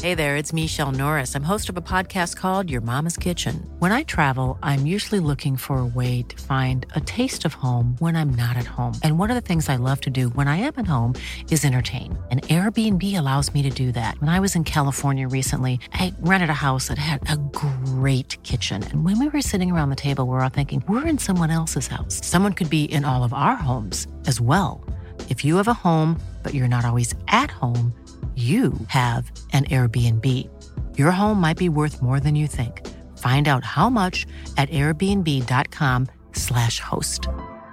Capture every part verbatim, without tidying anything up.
Hey there, it's Michelle Norris. I'm host of a podcast called Your Mama's Kitchen. When I travel, I'm usually looking for a way to find a taste of home when I'm not at home. And one of the things I love to do when I am at home is entertain. And Airbnb allows me to do that. When I was in California recently, I rented a house that had a great kitchen. And when we were sitting around the table, we were all thinking, we're in someone else's house. Someone could be in all of our homes as well. If you have a home, but you're not always at home, you have an Airbnb. Your home might be worth more than you think. Find out how much at airbnb.com slash host.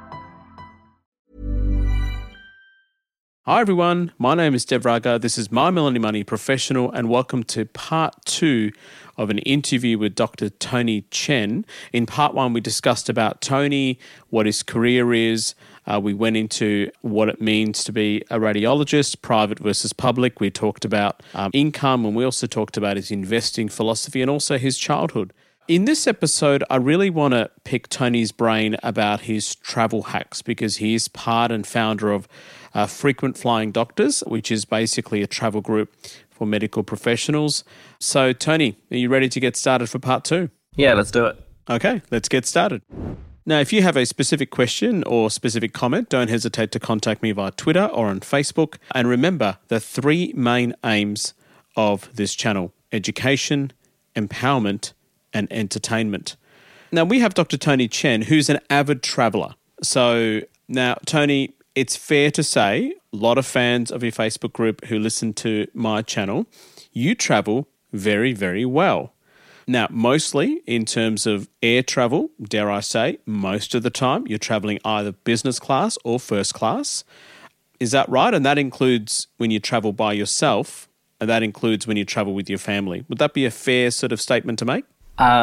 Hi everyone, my name is Dev Raga. This is My Melanie Money Professional, and welcome to part two of an interview with Doctor Tony Chen. In part one, we discussed about Tony, what his career is. Uh, we went into what it means to be a radiologist, private versus public. We talked about um, income, and we also talked about his investing philosophy and also his childhood. In this episode, I really want to pick Tony's brain about his travel hacks, because he is part and founder of uh, Frequent Flying Doctors, which is basically a travel group for medical professionals. So, Tony, are you ready to get started for part two? Yeah, let's do it. Okay, let's get started. Now, if you have a specific question or specific comment, don't hesitate to contact me via Twitter or on Facebook. And remember the three main aims of this channel: education, empowerment, and entertainment. Now, we have Doctor Tony Chen, who's an avid traveller. So now, Tony, it's fair to say, a lot of fans of your Facebook group who listen to my channel, you travel very, very well. Now, mostly in terms of air travel, dare I say, most of the time you're traveling either business class or first class. Is that right? And that includes when you travel by yourself, and that includes when you travel with your family. Would that be a fair sort of statement to make?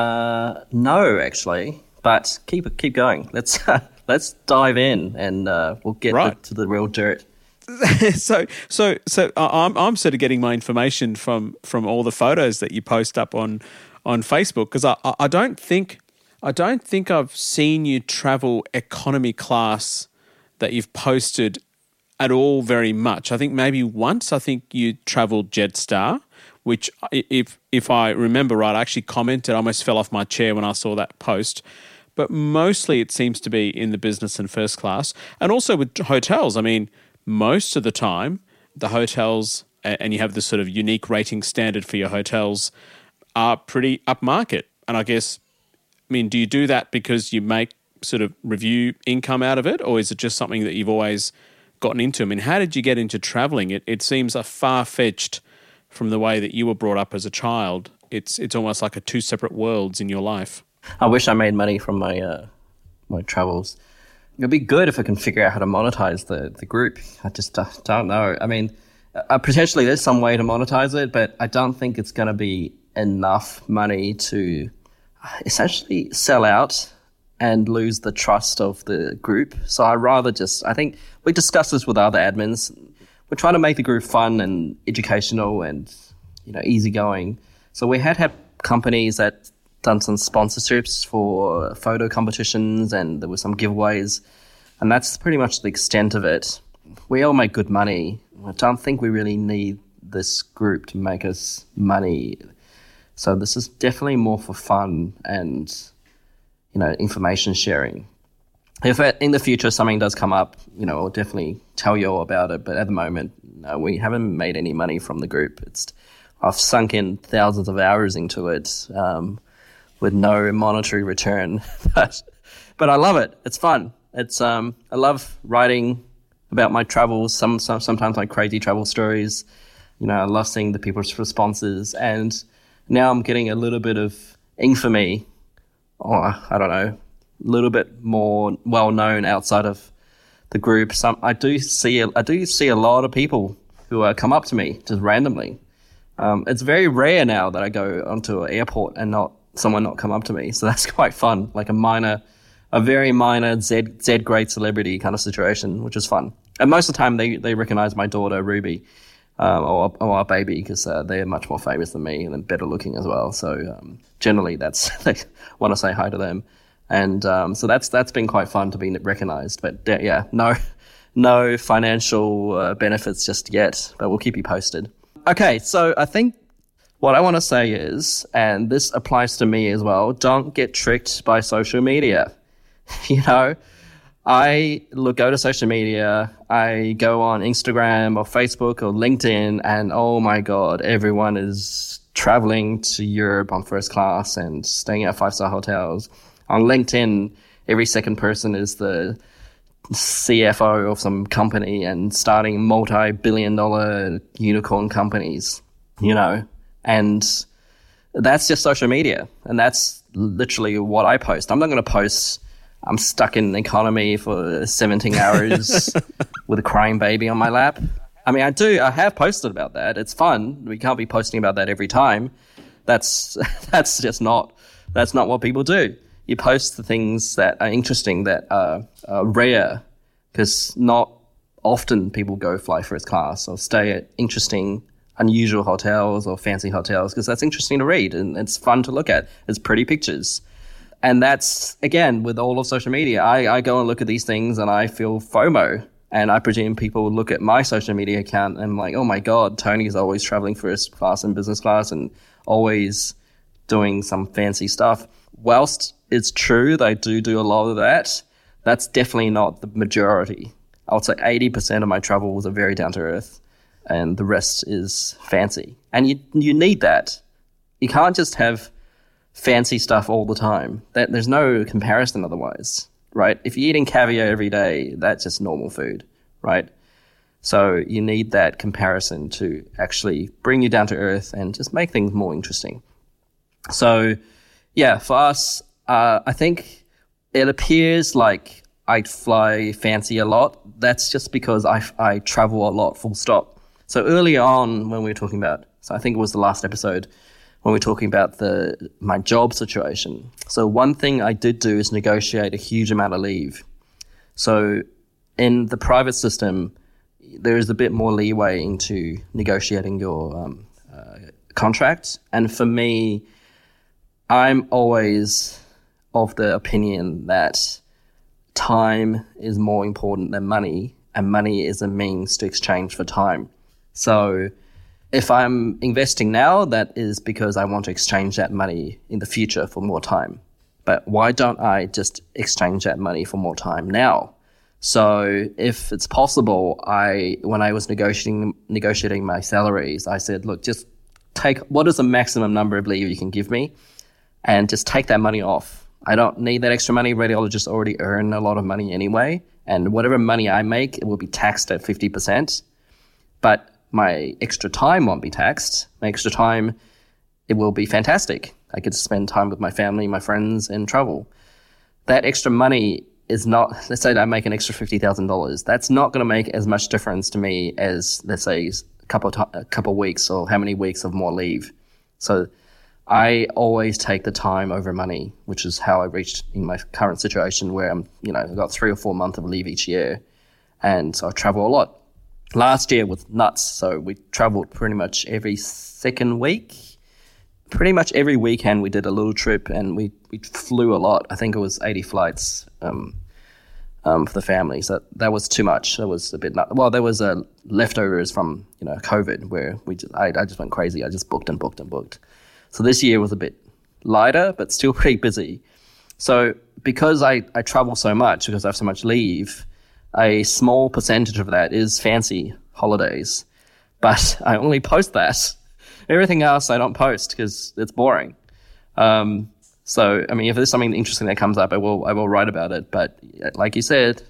Uh, no, actually, but keep keep going. Let's uh, let's dive in, and uh, we'll get right. the, to the real dirt. so, so, so I'm I'm sort of getting my information from from all the photos that you post up on on Facebook, because I I don't think I don't think I've seen you travel economy class that you've posted at all very much. I think maybe once. I think you travelled Jetstar, which if if I remember right, I actually commented, I almost fell off my chair when I saw that post. But mostly it seems to be in the business and first class. And also with hotels. I mean, most of the time, the hotels, and you have this sort of unique rating standard for your hotels, are pretty upmarket. And I guess, I mean, do you do that because you make sort of review income out of it, or is it just something that you've always gotten into? I mean, how did you get into traveling? It it seems a far-fetched from the way that you were brought up as a child. It's it's almost like a two separate worlds in your life. I wish I made money from my uh, my travels. It'd be good if I can figure out how to monetize the, the group. I just uh, don't know. I mean, uh, potentially there's some way to monetize it, but I don't think it's going to be enough money to essentially sell out and lose the trust of the group. So I'd rather just, I think we discussed this with other admins. We're trying to make the group fun and educational and, you know, easygoing. So we had had companies that done some sponsorships for photo competitions, and there were some giveaways, and that's pretty much the extent of it. We all make good money. I don't think we really need this group to make us money. So this is definitely more for fun and, you know, information sharing. If in the future something does come up, you know, I'll definitely tell you all about it. But at the moment, no, we haven't made any money from the group. It's I've sunk in thousands of hours into it um, with no monetary return. but but I love it. It's fun. It's um I love writing about my travels. Some, some sometimes my crazy travel stories. You know, I love seeing the people's responses, and now I'm getting a little bit of infamy. Or I don't know. A little bit more well known outside of the group. Some I do see I do see a lot of people who uh, come up to me just randomly. Um, it's very rare now that I go onto an airport and not someone not come up to me. So that's quite fun, like a minor, a very minor Z Z grade celebrity kind of situation, which is fun. And most of the time they they recognize my daughter Ruby, um, or or our baby, because uh, they're much more famous than me and better looking as well. So um, generally that's they want to say hi to them. And um, so that's that's been quite fun to be recognised. But uh, yeah, no no financial uh, benefits just yet, but we'll keep you posted. Okay, so I think what I want to say is, and this applies to me as well, don't get tricked by social media. You know, I look, go to social media, I go on Instagram or Facebook or LinkedIn, and oh my God, everyone is traveling to Europe on first class and staying at five-star hotels. On LinkedIn, every second person is the C F O of some company and starting multi-billion dollar unicorn companies, you know, and that's just social media. And that's literally what I post. I'm not going to post, I'm stuck in economy for seventeen hours with a crying baby on my lap. I mean, I do, I have posted about that. It's fun. We can't be posting about that every time. That's, that's just not, that's not what people do. You post the things that are interesting, that are, are rare, because not often people go fly first class or stay at interesting, unusual hotels or fancy hotels, because that's interesting to read and it's fun to look at. It's pretty pictures. And that's, again, with all of social media, I, I go and look at these things and I feel FOMO. And I presume people look at my social media account and I'm like, oh my God, Tony's always traveling first class and business class and always doing some fancy stuff. Whilst it's true they do do a lot of that, that's definitely not the majority. I would say eighty percent of my travels are very down to earth and the rest is fancy. And you you need that. You can't just have fancy stuff all the time. That there's no comparison otherwise, right? If you're eating caviar every day, that's just normal food, right? So you need that comparison to actually bring you down to earth and just make things more interesting. So yeah, for us, uh, I think it appears like I fly fancy a lot. That's just because I, I travel a lot, full stop. So early on when we were talking about, so I think it was the last episode, when we were talking about the my job situation. So one thing I did do is negotiate a huge amount of leave. So in the private system, there is a bit more leeway into negotiating your um, uh, contract. And for me, I'm always of the opinion that time is more important than money, and money is a means to exchange for time. So if I'm investing now, that is because I want to exchange that money in the future for more time. But why don't I just exchange that money for more time now? So if it's possible, I when I was negotiating negotiating my salaries, I said, look, just take what is the maximum number of leave you can give me, and just take that money off. I don't need that extra money. Radiologists already earn a lot of money anyway, and whatever money I make, it will be taxed at fifty percent. But my extra time won't be taxed. My extra time, it will be fantastic. I get to spend time with my family, my friends, and travel. That extra money is not, let's say I make an extra fifty thousand dollars. That's not going to make as much difference to me as, let's say, a couple of, t- a couple of weeks or how many weeks of more leave. So I always take the time over money, which is how I reached in my current situation where I'm, you know, I've got three or four months of leave each year. And so I travel a lot. Last year was nuts. So we traveled pretty much every second week. Pretty much every weekend we did a little trip and we, we flew a lot. I think it was eighty flights um, um, for the family. So that was too much. That was a bit nuts. Well, there was uh, leftovers from, you know, COVID where we just, I, I just went crazy. I just booked and booked and booked. So this year was a bit lighter, but still pretty busy. So because I, I travel so much, because I have so much leave, a small percentage of that is fancy holidays. But I only post that. Everything else I don't post because it's boring. Um, so, I mean, if there's something interesting that comes up, I will I will write about it. But like you said,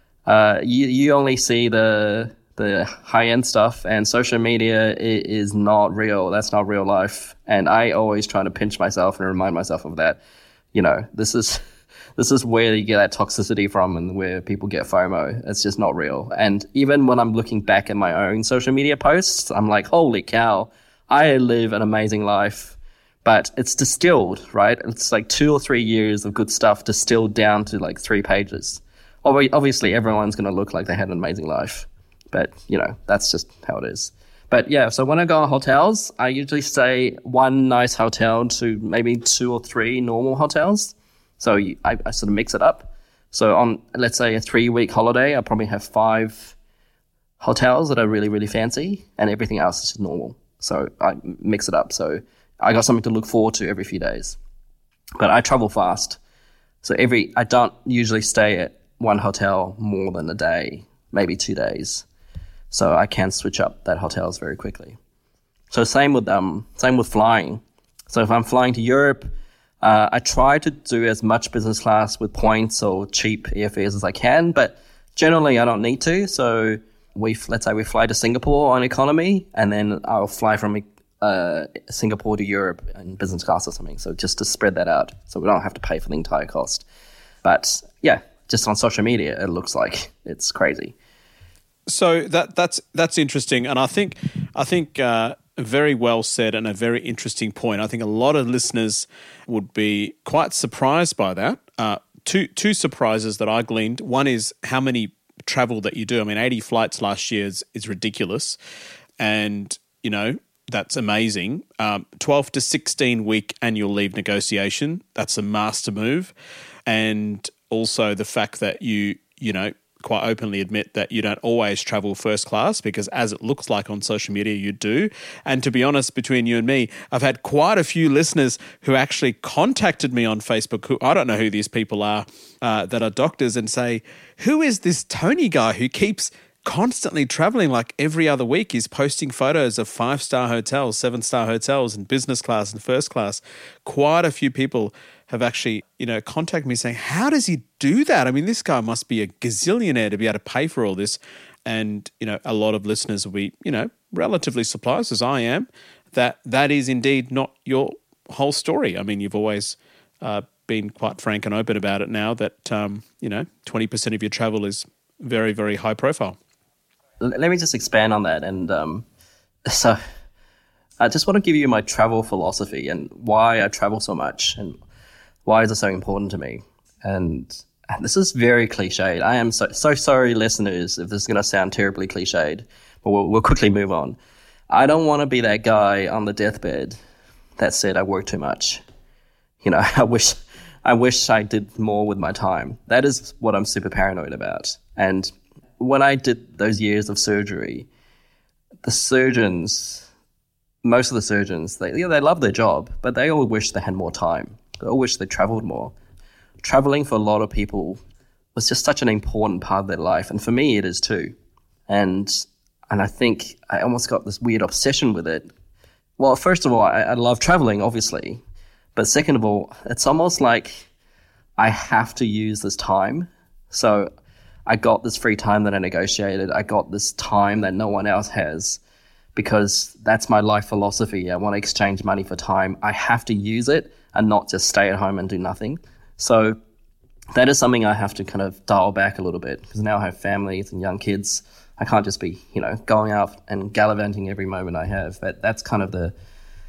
uh, you, you only see the the high-end stuff, and social media is not real. That's not real life. And I always try to pinch myself and remind myself of that. You know, this is this is where you get that toxicity from and where people get FOMO. It's just not real. And even when I'm looking back at my own social media posts, I'm like, holy cow, I live an amazing life. But it's distilled, right? It's like two or three years of good stuff distilled down to like three pages. Obviously, everyone's going to look like they had an amazing life. But, you know, that's just how it is. But yeah, so when I go on hotels, I usually stay one nice hotel to maybe two or three normal hotels. So I, I sort of mix it up. So on, let's say, a three-week holiday, I probably have five hotels that are really, really fancy, and everything else is just normal. So I mix it up. So I got something to look forward to every few days. But I travel fast. So every I don't usually stay at one hotel more than a day, maybe two days. So I can switch up that hotels very quickly. So same with um same with flying. So if I'm flying to Europe, uh, I try to do as much business class with points or cheap airfares as I can, but generally I don't need to. So we let's say we fly to Singapore on economy, and then I'll fly from uh, Singapore to Europe in business class or something. So just to spread that out, so we don't have to pay for the entire cost. But yeah, just on social media, it looks like it's crazy. So that that's that's interesting, and I think I think uh, very well said and a very interesting point. I think a lot of listeners would be quite surprised by that. Uh, two two surprises that I gleaned. One is how many travel that you do. I mean, eighty flights last year is, is ridiculous, and you know that's amazing. Um, twelve to sixteen week annual leave negotiation. That's a master move, and also the fact that you you know. quite openly admit that you don't always travel first class, because as it looks like on social media, you do. And to be honest, between you and me, I've had quite a few listeners who actually contacted me on Facebook, who I don't know who these people are, uh, that are doctors, and say, who is this Tony guy who keeps constantly traveling? Like every other week he's posting photos of five-star hotels, seven-star hotels and business class and first class. Quite a few people have actually, you know, contacted me saying, how does he do that? I mean, this guy must be a gazillionaire to be able to pay for all this. And, you know, a lot of listeners will be, you know, relatively surprised, as I am, that that is indeed not your whole story. I mean, you've always uh, been quite frank and open about it now that, um, you know, twenty percent of your travel is very, very high profile. Let me just expand on that. And um, so I just want to give you my travel philosophy and why I travel so much and why is it so important to me? And, and this is very cliched. I am so, so sorry, listeners, if this is going to sound terribly cliched, but we'll, we'll quickly move on. I don't want to be that guy on the deathbed that said I work too much. You know, I wish I wish I did more with my time. That is what I'm super paranoid about. And when I did those years of surgery, the surgeons, most of the surgeons, they, you know, they love their job, but they all wish they had more time. They all wish they traveled more. Traveling for a lot of people was just such an important part of their life. And for me, it is too. And and I think I almost got this weird obsession with it. Well, first of all, I, I love traveling, obviously. But second of all, it's almost like I have to use this time. So I got this free time that I negotiated. I got this time that no one else has, because that's my life philosophy. I want to exchange money for time. I have to use it and not just stay at home and do nothing. So that is something I have to kind of dial back a little bit, because now I have families and young kids. I can't just be, you know, going out and gallivanting every moment I have. But that's kind of the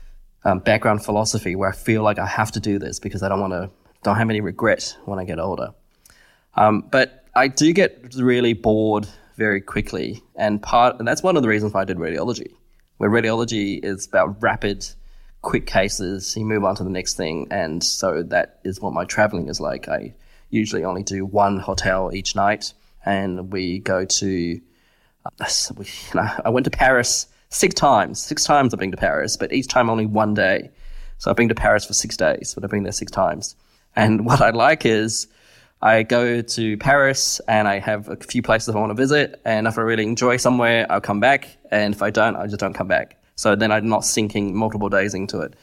um, background philosophy where I feel like I have to do this because I don't want to, don't have any regret when I get older. Um, but I do get really bored very quickly. And part, and that's one of the reasons why I did radiology, where radiology is about rapid, quick cases. You move on to the next thing. And so that is what my traveling is like. I usually only do one hotel each night, and we go to, uh, we, you know, I went to Paris six times. Six times I've been to Paris, but each time only one day. So I've been to Paris for six days, but I've been there six times. And what I like is I go to Paris and I have a few places I want to visit. And if I really enjoy somewhere, I'll come back. And if I don't, I just don't come back. So then I'm not sinking multiple days into it.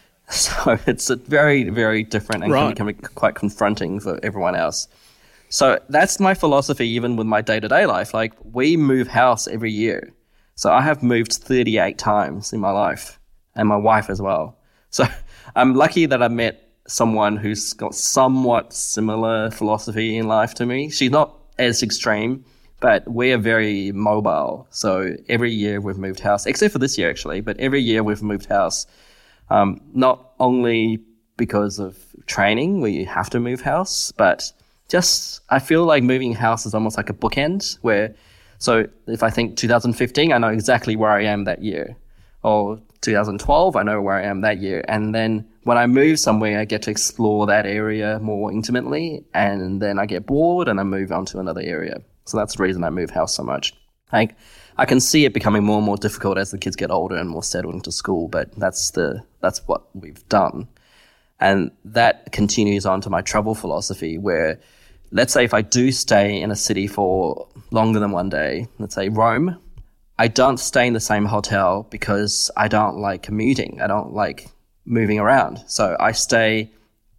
So it's a very, very different and right. can, can be quite confronting for everyone else. So that's my philosophy, even with my day-to-day life. Like, we move house every year. So I have moved thirty-eight times in my life, and my wife as well. So I'm lucky that I met someone who's got somewhat similar philosophy in life to me. She's not as extreme, but we're very mobile. So every year we've moved house, except for this year actually, but every year we've moved house. Um, not only because of training, we have to move house, but just, I feel like moving house is almost like a bookend where, so if I think two thousand fifteen, I know exactly where I am that year. Or two thousand twelve, I know where I am that year. And then when I move somewhere, I get to explore that area more intimately. And then I get bored and I move on to another area. So that's the reason I move house so much. Like, I can see it becoming more and more difficult as the kids get older and more settled into school, but that's the that's what we've done. And that continues on to my travel philosophy, where let's say if I do stay in a city for longer than one day, let's say Rome, I don't stay in the same hotel because I don't like commuting. I don't like moving around. So I stay,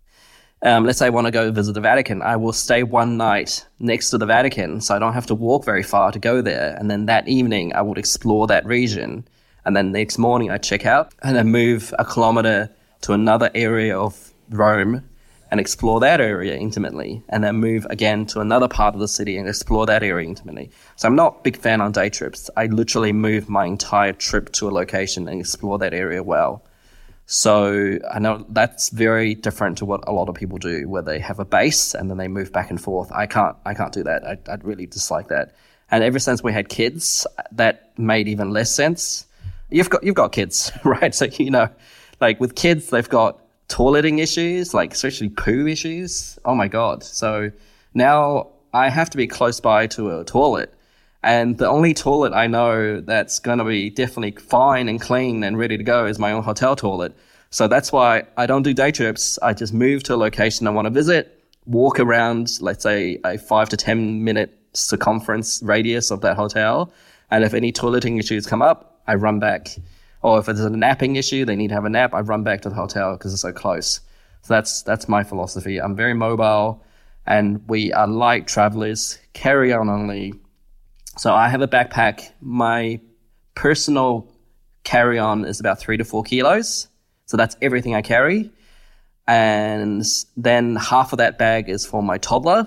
um, let's say I want to go visit the Vatican. I will stay one night next to the Vatican, so I don't have to walk very far to go there. And then that evening, I would explore that region. And then next morning, I check out and then move a kilometer to another area of Rome and explore that area intimately, and then move again to another part of the city and explore that area intimately. So I'm not a big fan on day trips. I literally move my entire trip to a location and explore that area well. So I know that's very different to what a lot of people do, where they have a base and then they move back and forth. I can't, I can't do that. I, I'd really dislike that. And ever since we had kids, that made even less sense. You've got, you've got kids, right? So, you know, like with kids, they've got toileting issues, like especially poo issues. Oh my God. So now I have to be close by to a toilet. And the only toilet I know that's going to be definitely fine and clean and ready to go is my own hotel toilet. So that's why I don't do day trips. I just move to a location I want to visit, walk around, let's say a five to ten minute circumference radius of that hotel. And if any toileting issues come up, I run back. Or if there's a napping issue, they need to have a nap, I run back to the hotel because it's so close. So that's that's my philosophy. I'm very mobile, and we are light travelers, carry on only. So I have a backpack. My personal carry-on is about three to four kilos. So that's everything I carry. And then half of that bag is for my toddler.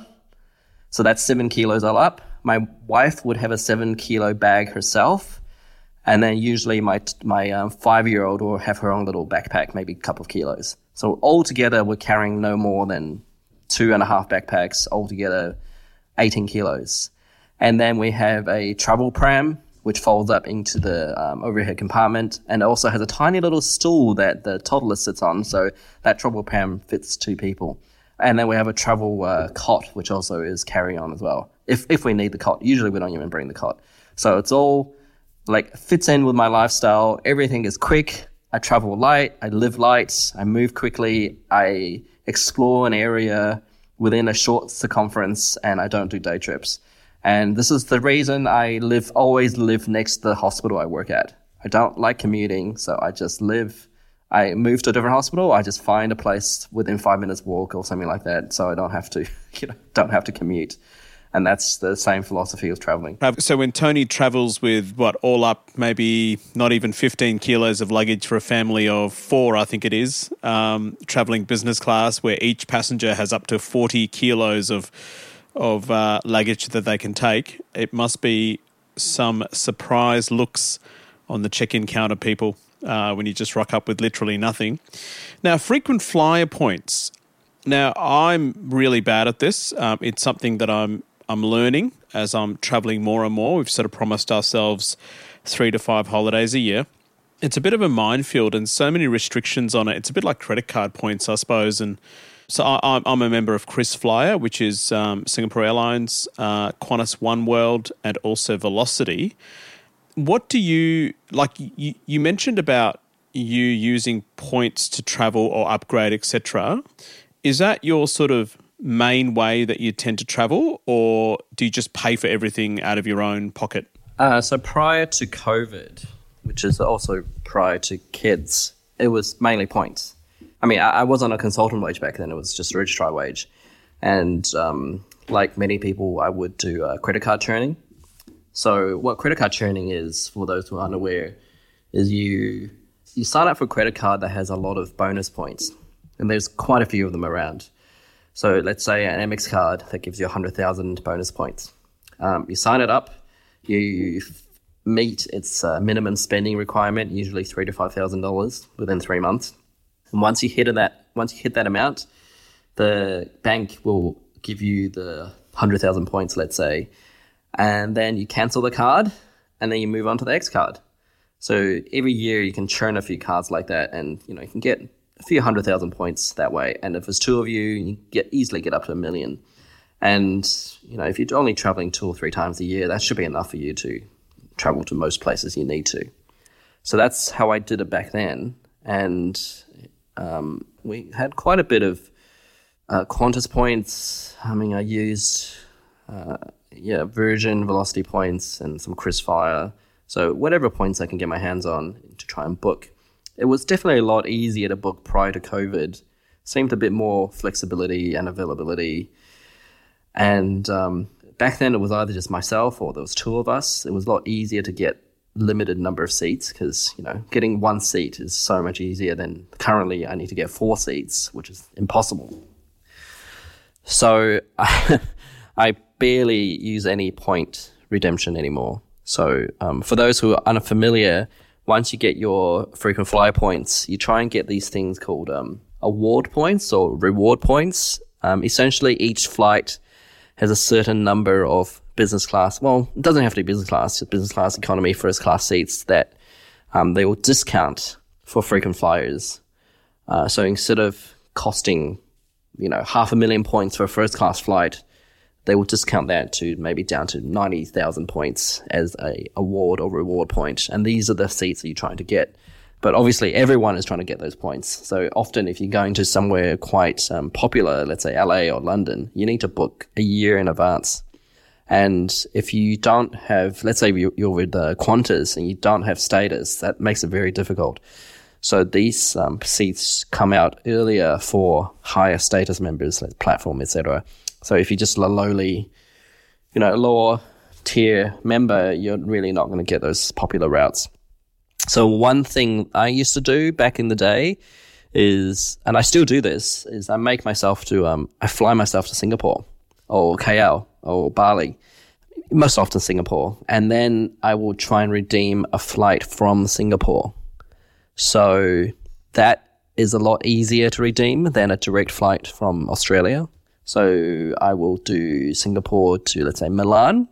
So that's seven kilos all up. My wife would have a seven kilo bag herself. And then usually my my um, five-year-old will have her own little backpack, maybe a couple of kilos. So altogether, we're carrying no more than two and a half backpacks, altogether eighteen kilos. And then we have a travel pram, which folds up into the um, overhead compartment, and also has a tiny little stool that the toddler sits on. So that travel pram fits two people. And then we have a travel uh, cot, which also is carry-on as well, if if we need the cot. Usually we don't even bring the cot. So it's all like fits in with my lifestyle. Everything is quick. I travel light. I live light. I move quickly. I explore an area within a short circumference, and I don't do day trips. And this is the reason I live, always live next to the hospital I work at. I don't like commuting, so I just live. I move to a different hospital. I just find a place within five minutes walk or something like that, so I don't have to, you know, don't have to commute. And that's the same philosophy of traveling. So when Tony travels with, what, all up, maybe not even fifteen kilos of luggage for a family of four, I think it is, um, traveling business class, where each passenger has up to forty kilos of of uh, luggage that they can take, it must be some surprise looks on the check-in counter, people, uh, when you just rock up with literally nothing. Now, frequent flyer points. Now, I'm really bad at this. Um, it's something that I'm I'm learning as I'm traveling more and more. We've sort of promised ourselves three to five holidays a year. It's a bit of a minefield and so many restrictions on it. It's a bit like credit card points, I suppose. And so I, I'm a member of KrisFlyer, which is um, Singapore Airlines, uh, Qantas OneWorld, and also Velocity. What do you, like you, you mentioned about you using points to travel or upgrade, et cetera. Is that your sort of main way that you tend to travel, or do you just pay for everything out of your own pocket? Uh, so prior to COVID, which is also prior to kids, it was mainly points. I mean, I, I was on a consultant wage back then. It was just a registrar wage. And um, like many people, I would do uh, credit card churning. So what credit card churning is, for those who are unaware, is you you sign up for a credit card that has a lot of bonus points. And there's quite a few of them around. So let's say an Amex card that gives you one hundred thousand bonus points. Um, you sign it up, you meet its uh, minimum spending requirement, usually three to five thousand dollars within three months. And once you hit that, once you hit that amount, the bank will give you the one hundred thousand points, let's say, and then you cancel the card, and then you move on to the X card. So every year you can churn a few cards like that, and you know you can get a few hundred thousand points that way. And if there's two of you, you get easily get up to a million. And, you know, if you're only traveling two or three times a year, that should be enough for you to travel to most places you need to. So that's how I did it back then. And um, we had quite a bit of uh, Qantas points. I mean, I used uh, yeah Virgin Velocity points and some KrisFlyer. So whatever points I can get my hands on to try and book. It was definitely a lot easier to book prior to COVID. Seemed a bit more flexibility and availability. And um, back then it was either just myself or there was two of us. It was a lot easier to get limited number of seats because, you know, getting one seat is so much easier than currently I need to get four seats, which is impossible. So I, I barely use any point redemption anymore. So um, for those who are unfamiliar, once you get your frequent flyer points, you try and get these things called um, award points or reward points. Um, essentially, each flight has a certain number of business class, well, it doesn't have to be business class, just business class, economy, first class seats that um, they will discount for frequent flyers. Uh, so instead of costing, you know, half a million points for a first class flight, they will discount that to maybe down to ninety thousand points as a award or reward point. And these are the seats that you're trying to get. But obviously everyone is trying to get those points. So often if you're going to somewhere quite um, popular, let's say L A or London, you need to book a year in advance. And if you don't have, let's say you're with uh, Qantas and you don't have status, that makes it very difficult. So these um, seats come out earlier for higher status members, like platform, et cetera. So if you're just a lowly, you know, lower tier member, you're really not going to get those popular routes. So one thing I used to do back in the day is, and I still do this, is I make myself to, um, I fly myself to Singapore or K L or Bali, most often Singapore. And then I will try and redeem a flight from Singapore. So that is a lot easier to redeem than a direct flight from Australia. So I will do Singapore to, let's say, Milan.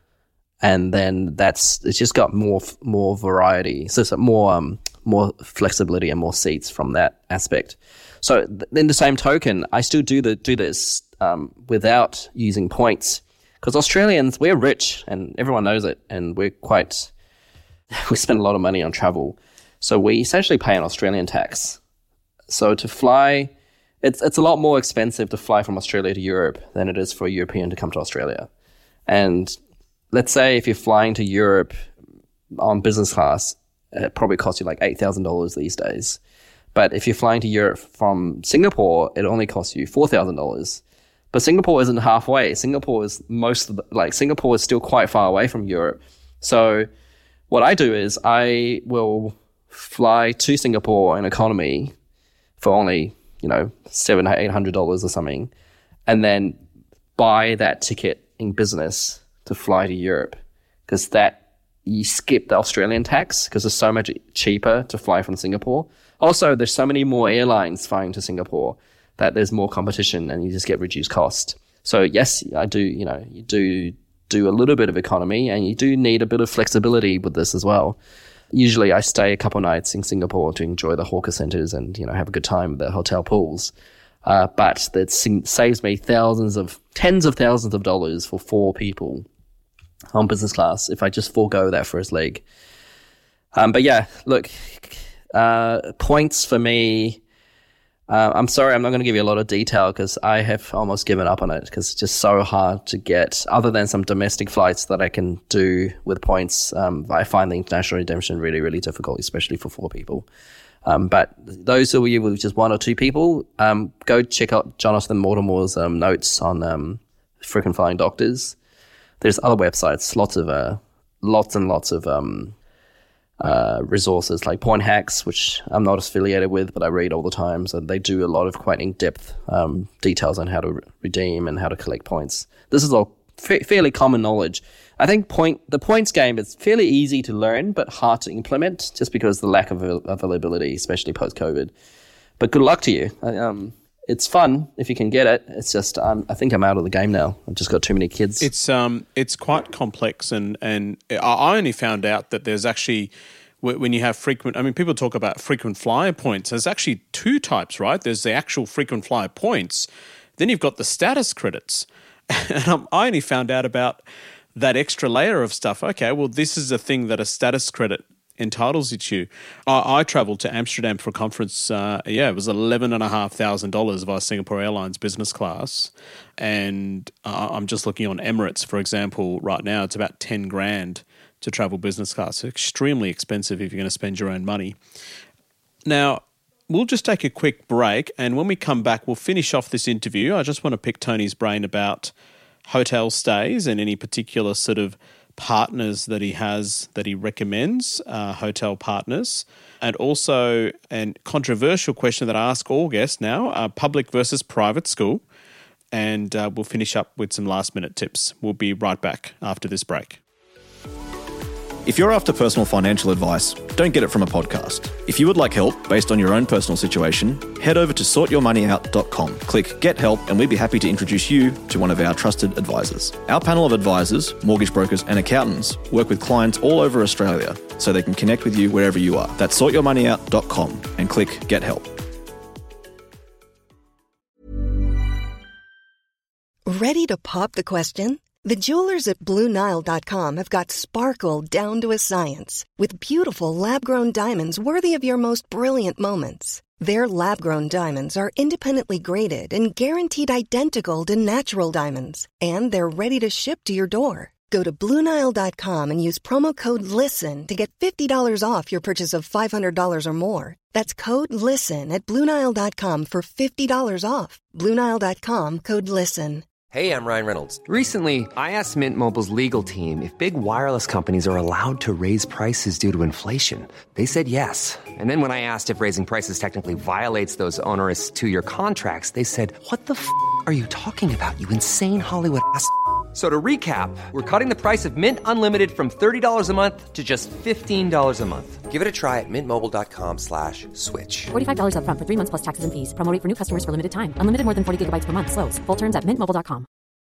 And then that's, it's just got more, more variety. So it's more, um, more flexibility and more seats from that aspect. So th- in the same token, I still do the, do this, um, without using points because Australians, we're rich and everyone knows it. And we're quite, we spend a lot of money on travel. So we essentially pay an Australian tax. So to fly, it's, it's a lot more expensive to fly from Australia to Europe than it is for a European to come to Australia. And let's say if you're flying to Europe on business class, it probably costs you like eight thousand dollars these days. But if you're flying to Europe from Singapore, it only costs you four thousand dollars. But Singapore isn't halfway. Singapore is most of the, like Singapore is still quite far away from Europe. So what I do is I will fly to Singapore in economy for only, you know, seven, eight hundred dollars or something, and then buy that ticket in business to fly to Europe, because that you skip the Australian tax because it's so much cheaper to fly from Singapore. Also, there's so many more airlines flying to Singapore that there's more competition and you just get reduced cost. So yes, I do, you know, you do do a little bit of economy and you do need a bit of flexibility with this as well. Usually I stay a couple nights in Singapore to enjoy the hawker centers and, you know, have a good time with the hotel pools. Uh, but that saves me thousands of, tens of thousands of dollars for four people on business class if I just forego that first leg. Um, but yeah, look, uh, points for me, uh, I'm sorry, I'm not going to give you a lot of detail because I have almost given up on it because it's just so hard to get, other than some domestic flights that I can do with points. Um, I find the international redemption really, really difficult, especially for four people. Um, but those of you with just one or two people, um, go check out Jonathan Mortimer's um, notes on um, frequent flying doctors. There's other websites, lots of, uh, lots and lots of um, uh, resources like Point Hacks, which I'm not affiliated with, but I read all the time. So they do a lot of quite in-depth um, details on how to re- redeem and how to collect points. This is all fa- fairly common knowledge. I think point the points game is fairly easy to learn, but hard to implement just because of the lack of availability, especially post-COVID. But good luck to you. Um, it's fun if you can get it. It's just um, I think I'm out of the game now. I've just got too many kids. It's um it's quite complex, and and I only found out that there's actually, when you have frequent, I mean, people talk about frequent flyer points. There's actually two types, right? There's the actual frequent flyer points. Then you've got the status credits. And I only found out about that extra layer of stuff. Okay, well, this is a thing that a status credit entitles it to. I, I travelled to Amsterdam for a conference. Uh, yeah, it was eleven and a half thousand dollars via Singapore Airlines business class, and uh, I'm just looking on Emirates, for example, right now. It's about ten grand to travel business class. So extremely expensive if you're going to spend your own money. Now, we'll just take a quick break, and when we come back, we'll finish off this interview. I just want to pick Tony's brain about hotel stays and any particular sort of partners that he has that he recommends, uh, hotel partners, and also a controversial question that I ask all guests now, uh, public versus private school, and uh, we'll finish up with some last-minute tips. We'll be right back after this break. If you're after personal financial advice, don't get it from a podcast. If you would like help based on your own personal situation, head over to sort your money out dot com. Click Get Help and we'd be happy to introduce you to one of our trusted advisors. Our panel of advisors, mortgage brokers and accountants work with clients all over Australia so they can connect with you wherever you are. That's sort your money out dot com and click Get Help. Ready to pop the question? The jewelers at Blue Nile dot com have got sparkle down to a science with beautiful lab-grown diamonds worthy of your most brilliant moments. Their lab-grown diamonds are independently graded and guaranteed identical to natural diamonds, and they're ready to ship to your door. Go to Blue Nile dot com and use promo code LISTEN to get fifty dollars off your purchase of five hundred dollars or more. That's code LISTEN at Blue Nile dot com for fifty dollars off. Blue Nile dot com, code LISTEN. Hey, I'm Ryan Reynolds. Recently, I asked Mint Mobile's legal team if big wireless companies are allowed to raise prices due to inflation. They said yes. And then when I asked if raising prices technically violates those onerous two-year contracts, they said, what the f*** are you talking about, you insane Hollywood ass f- So to recap, we're cutting the price of Mint Unlimited from thirty dollars a month to just fifteen dollars a month. Give it a try at mintmobile.com slash switch. forty-five dollars up front for three months plus taxes and fees. Promo rate for new customers for limited time. Unlimited more than forty gigabytes per month. Slows full terms at mint mobile dot com.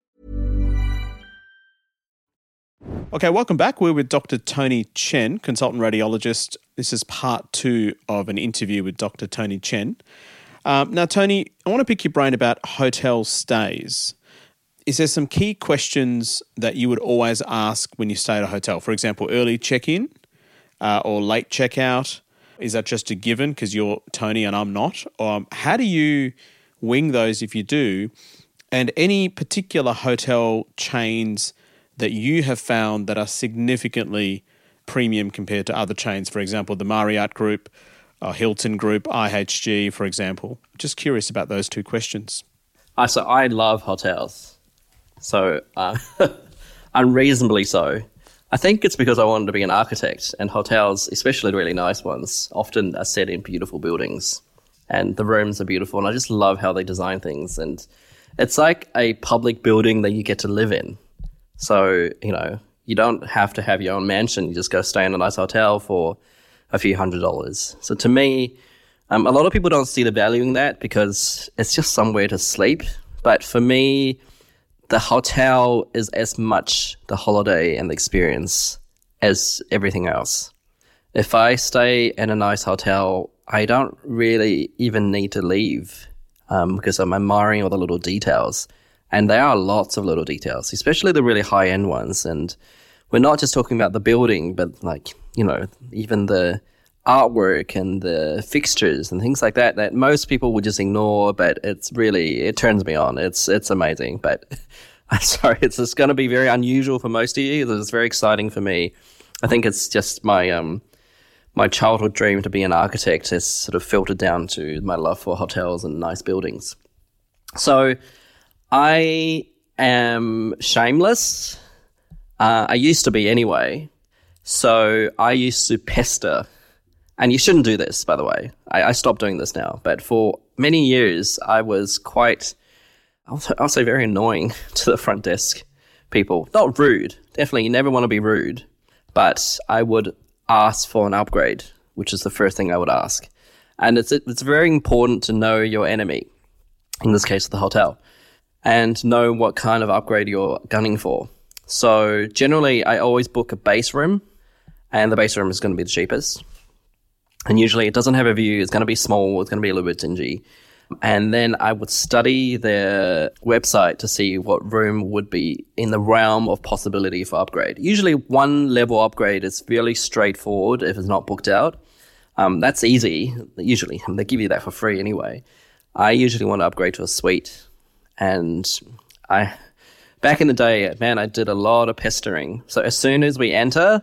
Okay, welcome back. We're with Doctor Tony Chen, consultant radiologist. This is part two of an interview with Doctor Tony Chen. Um, now, Tony, I want to pick your brain about hotel stays. Is there some key questions that you would always ask when you stay at a hotel? For example, early check-in uh, or late check-out? Is that just a given because you're Tony and I'm not? Um, how do you wing those if you do? And any particular hotel chains that you have found that are significantly premium compared to other chains? For example, the Marriott Group, uh, Hilton Group, I H G, for example. Just curious about those two questions. Uh, so I love hotels. So, uh, unreasonably so. I think it's because I wanted to be an architect, and hotels, especially the really nice ones, often are set in beautiful buildings, and the rooms are beautiful, and I just love how they design things. And it's like a public building that you get to live in. So, you know, you don't have to have your own mansion. You just go stay in a nice hotel for a few hundred dollars. So to me, um, a lot of people don't see the value in that because it's just somewhere to sleep. But for me, the hotel is as much the holiday and the experience as everything else. If I stay in a nice hotel, I don't really even need to leave um, because I'm admiring all the little details. And there are lots of little details, especially the really high-end ones. And we're not just talking about the building, but like, you know, even the artwork and the fixtures and things like that, that most people would just ignore, but it's really, it turns me on. It's it's amazing. But I'm sorry, it's just going to be very unusual for most of you. It's very exciting for me. I think it's just my um my childhood dream to be an architect has sort of filtered down to my love for hotels and nice buildings. So I am shameless. Uh, I used to be anyway. So I used to pester. And you shouldn't do this, by the way. I, I stopped doing this now. But for many years, I was quite, I'll, I'll say very annoying to the front desk people. Not rude. Definitely, you never want to be rude. But I would ask for an upgrade, which is the first thing I would ask. And it's it's very important to know your enemy, in this case, the hotel, and know what kind of upgrade you're gunning for. So generally, I always book a base room, and the base room is going to be the cheapest. And usually it doesn't have a view, it's going to be small, it's going to be a little bit dingy. And then I would study their website to see what room would be in the realm of possibility for upgrade. Usually one level upgrade is fairly straightforward if it's not booked out. Um, that's easy. Usually they give you that for free anyway. I usually want to upgrade to a suite. And I, back in the day, man, I did a lot of pestering. So as soon as we enter,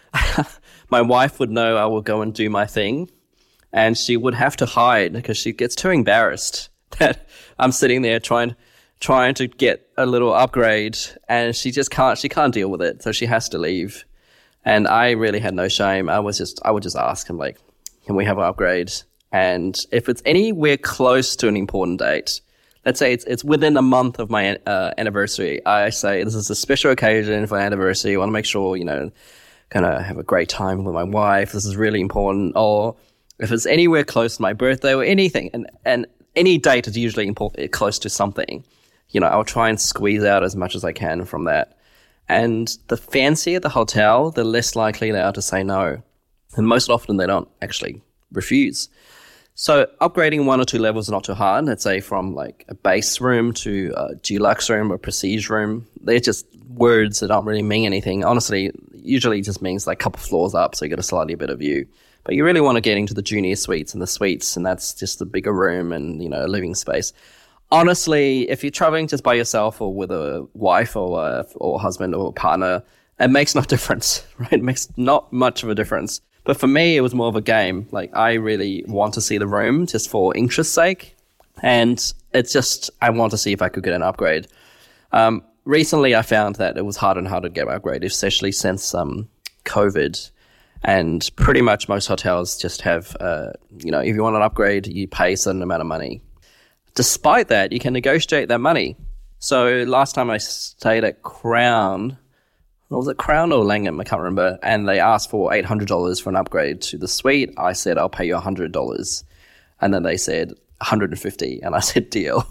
my wife would know I will go and do my thing. And she would have to hide because she gets too embarrassed that I'm sitting there trying trying to get a little upgrade, and she just can't she can't deal with it, so she has to leave. And I really had no shame. I was just I would just ask him, like, can we have an upgrade? And if it's anywhere close to an important date, let's say it's it's within a month of my uh, anniversary, I say this is a special occasion for an anniversary. I want to make sure, you know, kind of have a great time with my wife. This is really important. Or if it's anywhere close to my birthday or anything, and, and any date is usually important, close to something, you know, I'll try and squeeze out as much as I can from that. And the fancier the hotel, the less likely they are to say no. And most often they don't actually refuse. So upgrading one or two levels is not too hard. Let's say from like a base room to a deluxe room or prestige room. They're just words that don't really mean anything. Honestly, usually it just means like a couple floors up, so you get a slightly better view. But you really want to get into the junior suites and the suites, and that's just the bigger room and, you know, living space. Honestly, if you're traveling just by yourself or with a wife or a or husband or a partner, it makes no difference, right? It makes not much of a difference. But for me, it was more of a game. Like, I really want to see the room just for interest's sake. And it's just, I want to see if I could get an upgrade. Um, recently, I found that it was harder and harder to get an upgrade, especially since um, COVID. And pretty much most hotels just have, uh, you know, if you want an upgrade, you pay a certain amount of money. Despite that, you can negotiate that money. So last time I stayed at Crown, what was it, Crown or Langham? I can't remember. And they asked for eight hundred dollars for an upgrade to the suite. I said, I'll pay you one hundred dollars. And then they said one hundred fifty dollars. And I said, deal.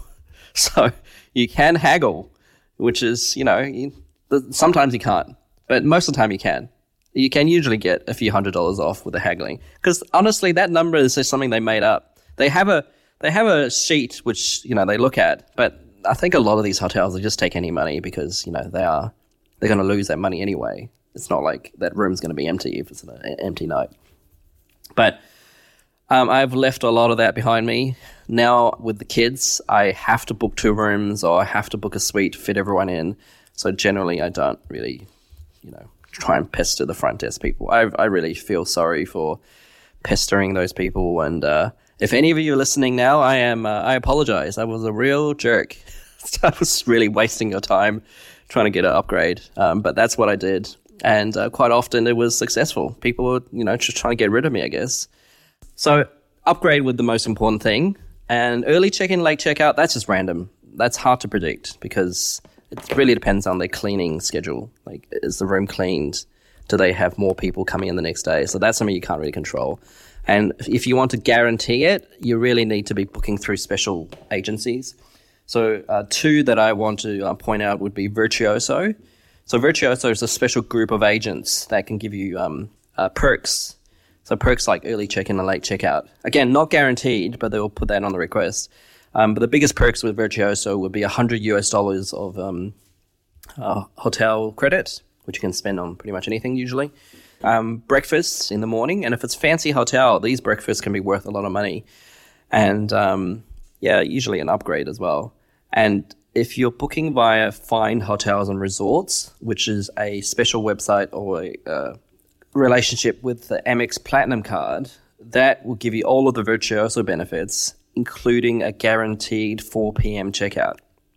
So you can haggle, which is, you know, you, sometimes you can't. But most of the time you can. You can usually get a few hundred dollars off with the haggling. Because honestly, that number is just something they made up. They have a they have a sheet which, you know, they look at. But I think a lot of these hotels, they just take any money because, you know, they are they're going to lose that money anyway. It's not like that room's going to be empty if it's an empty night. But um, I've left a lot of that behind me. Now with the kids, I have to book two rooms or I have to book a suite to fit everyone in. So generally, I don't really, you know, try and pester the front desk people. I I really feel sorry for pestering those people. And uh, if any of you are listening now, I am. Uh, I apologize. I was a real jerk. I was really wasting your time trying to get an upgrade. Um, but that's what I did, and uh, quite often it was successful. People were, you know, just trying to get rid of me, I guess. So upgrade was the most important thing, and early check-in, late check-out. That's just random. That's hard to predict because it really depends on their cleaning schedule. Like, is the room cleaned? Do they have more people coming in the next day? So that's something you can't really control. And if you want to guarantee it, you really need to be booking through special agencies. So uh, two that I want to uh, point out would be Virtuoso. So Virtuoso is a special group of agents that can give you um, uh, perks. So perks like early check-in and late check-out. Again, not guaranteed, but they will put that on the request. Um, but the biggest perks with Virtuoso would be one hundred US dollars of um, uh, hotel credit, which you can spend on pretty much anything usually. Um, breakfasts in the morning. And if it's fancy hotel, these breakfasts can be worth a lot of money. And um, yeah, usually an upgrade as well. And if you're booking via Fine Hotels and Resorts, which is a special website or a uh, relationship with the Amex Platinum card, that will give you all of the Virtuoso benefits, including a guaranteed four p.m. checkout,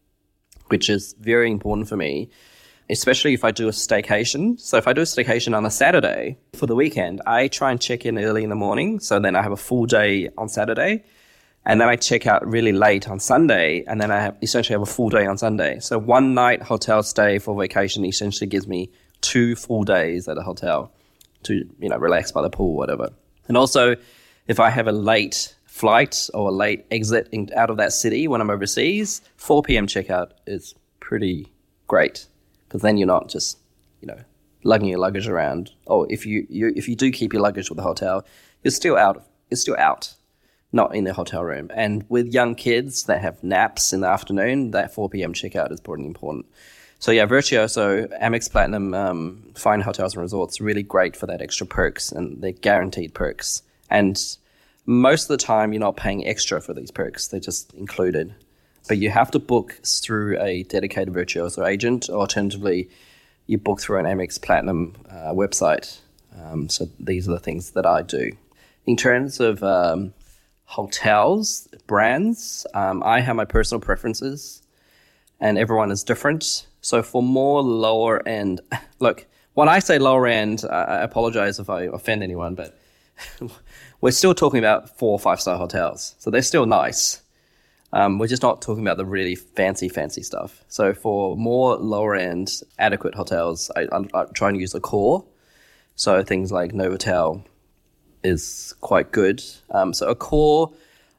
which is very important for me, especially if I do a staycation. So if I do a staycation on a Saturday for the weekend, I try and check in early in the morning. So then I have a full day on Saturday, and then I check out really late on Sunday, and then I have essentially have a full day on Sunday. So one night hotel stay for vacation essentially gives me two full days at a hotel to, you know, relax by the pool or whatever. And also, if I have a late flight or a late exit in, out of that city when I'm overseas, four p.m. checkout is pretty great, because then you're not just, you know, lugging your luggage around. Or if you, you if you do keep your luggage with the hotel, you're still out. You're still out. not in the hotel room. And with young kids that have naps in the afternoon, that four p.m. checkout is pretty important. So yeah, Virtuoso, Amex Platinum, um, Fine Hotels and Resorts, really great for that extra perks, and they're guaranteed perks. And most of the time, you're not paying extra for these perks; they're just included. But you have to book through a dedicated Virtuoso agent, or alternatively, you book through an Amex Platinum uh, website. Um, so these are the things that I do. In terms of um, hotels, brands, um, I have my personal preferences, and everyone is different. So for more lower end, look, when I say lower end, I apologize if I offend anyone, but we're still talking about four or five star hotels. So they're still nice. Um, we're just not talking about the really fancy, fancy stuff. So for more lower end, adequate hotels, I, I, I try and use Accor. So things like Novotel is quite good. Um, so Accor,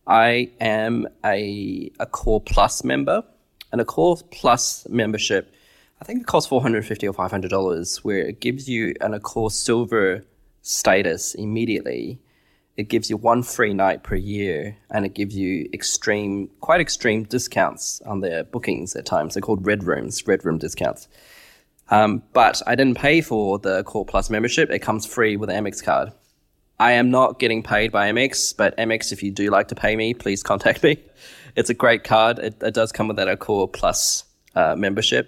I am a Accor Plus member. An Accor Plus membership, I think it costs four hundred fifty dollars or five hundred dollars, where it gives you an Accor Silver status immediately. It gives you one free night per year, and it gives you extreme, quite extreme discounts on their bookings at times. They're called Red Rooms, Red Room discounts. Um, but I didn't pay for the Accor Plus membership. It comes free with an Amex card. I am not getting paid by Amex, but Amex, if you do like to pay me, please contact me. It's a great card. It, it does come with that Accor Plus uh, membership.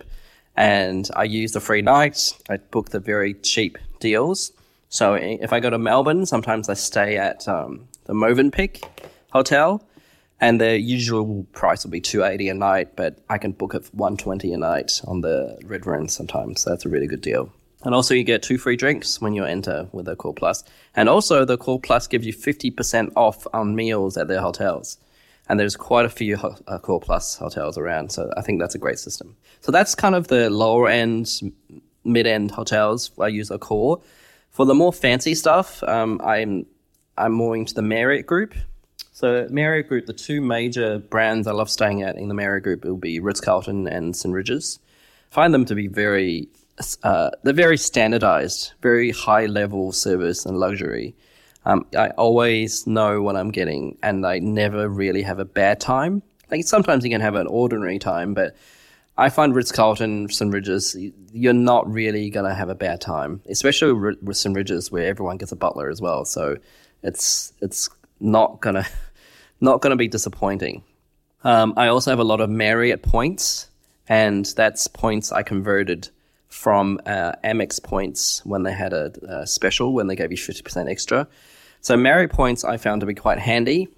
And I use the free nights. I book the very cheap deals. So if I go to Melbourne, sometimes I stay at um, the Movenpick Hotel, and the usual price will be two hundred eighty dollars a night, but I can book it for one hundred twenty dollars a night on the Red Room sometimes. So that's a really good deal. And also you get two free drinks when you enter with Accor Plus. And also the Accor Plus gives you fifty percent off on meals at their hotels. And there's quite a few Accor Plus hotels around, so I think that's a great system. So that's kind of the lower end, mid-end hotels. I use Accor. For the more fancy stuff, um, I'm I'm more into the Marriott Group. So Marriott Group, the two major brands I love staying at in the Marriott Group will be Ritz-Carlton and Saint Regis. I find them to be very, uh, they're very standardized, very high-level service and luxury. Um, I always know what I'm getting, and I never really have a bad time. Like sometimes you can have an ordinary time, but I find Ritz-Carlton, Saint Regis, you're not really going to have a bad time, especially with Saint Regis where everyone gets a butler as well. So it's it's not going to not gonna be disappointing. Um, I also have a lot of Marriott points, and that's points I converted from uh, Amex points when they had a, a special, when they gave you fifty percent extra. So Marriott points I found to be quite handy.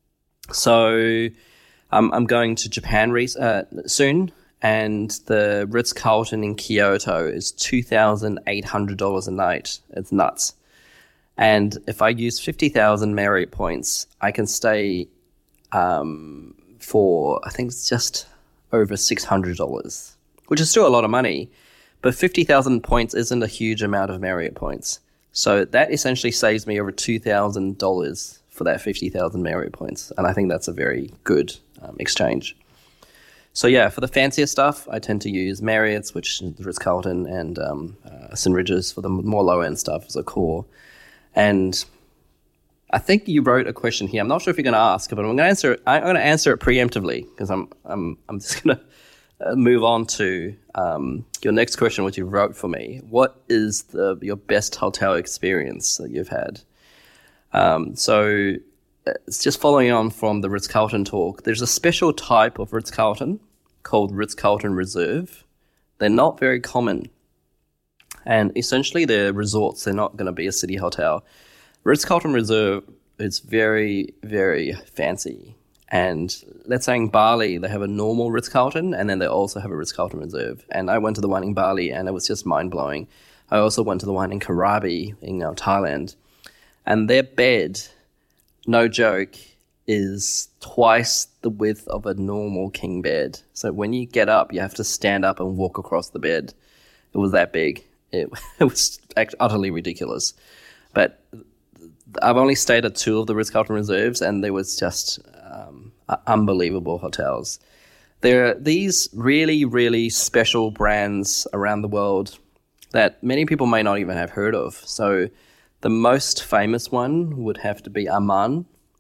So um, I'm going to Japan re- uh, soon, and the Ritz-Carlton in Kyoto is two thousand eight hundred dollars a night. It's nuts. And if I use fifty thousand Marriott points, I can stay um, for, I think it's just over six hundred dollars, which is still a lot of money. But fifty thousand points isn't a huge amount of Marriott points. So that essentially saves me over two thousand dollars for that fifty thousand Marriott points. And I think that's a very good um, exchange. So yeah, for the fancier stuff, I tend to use Marriott's, which is Ritz-Carlton, and um, uh, Saint Regis. For the more low-end stuff is Accor. And I think you wrote a question here. I'm not sure if you're going to ask, but I'm going to answer it. I'm going to answer it preemptively because I'm I'm I'm just going to move on to um, your next question, which you wrote for me. What is the your best hotel experience that you've had? Um, so it's just following on from the Ritz-Carlton talk. There's a special type of Ritz-Carlton called Ritz-Carlton Reserve. They're not very common. And essentially they're resorts. They're not going to be a city hotel. Ritz-Carlton Reserve is very, very fancy. And let's say in Bali, they have a normal Ritz-Carlton, and then they also have a Ritz-Carlton Reserve. And I went to the one in Bali, and it was just mind-blowing. I also went to the one in Krabi in uh, Thailand. And their bed, no joke, is twice the width of a normal king bed. So when you get up, you have to stand up and walk across the bed. It was that big. It, it was utterly ridiculous. But I've only stayed at two of the Ritz-Carlton Reserves, and there was just um, unbelievable hotels. There are these really, really special brands around the world that many people may not even have heard of. So the most famous one would have to be Aman.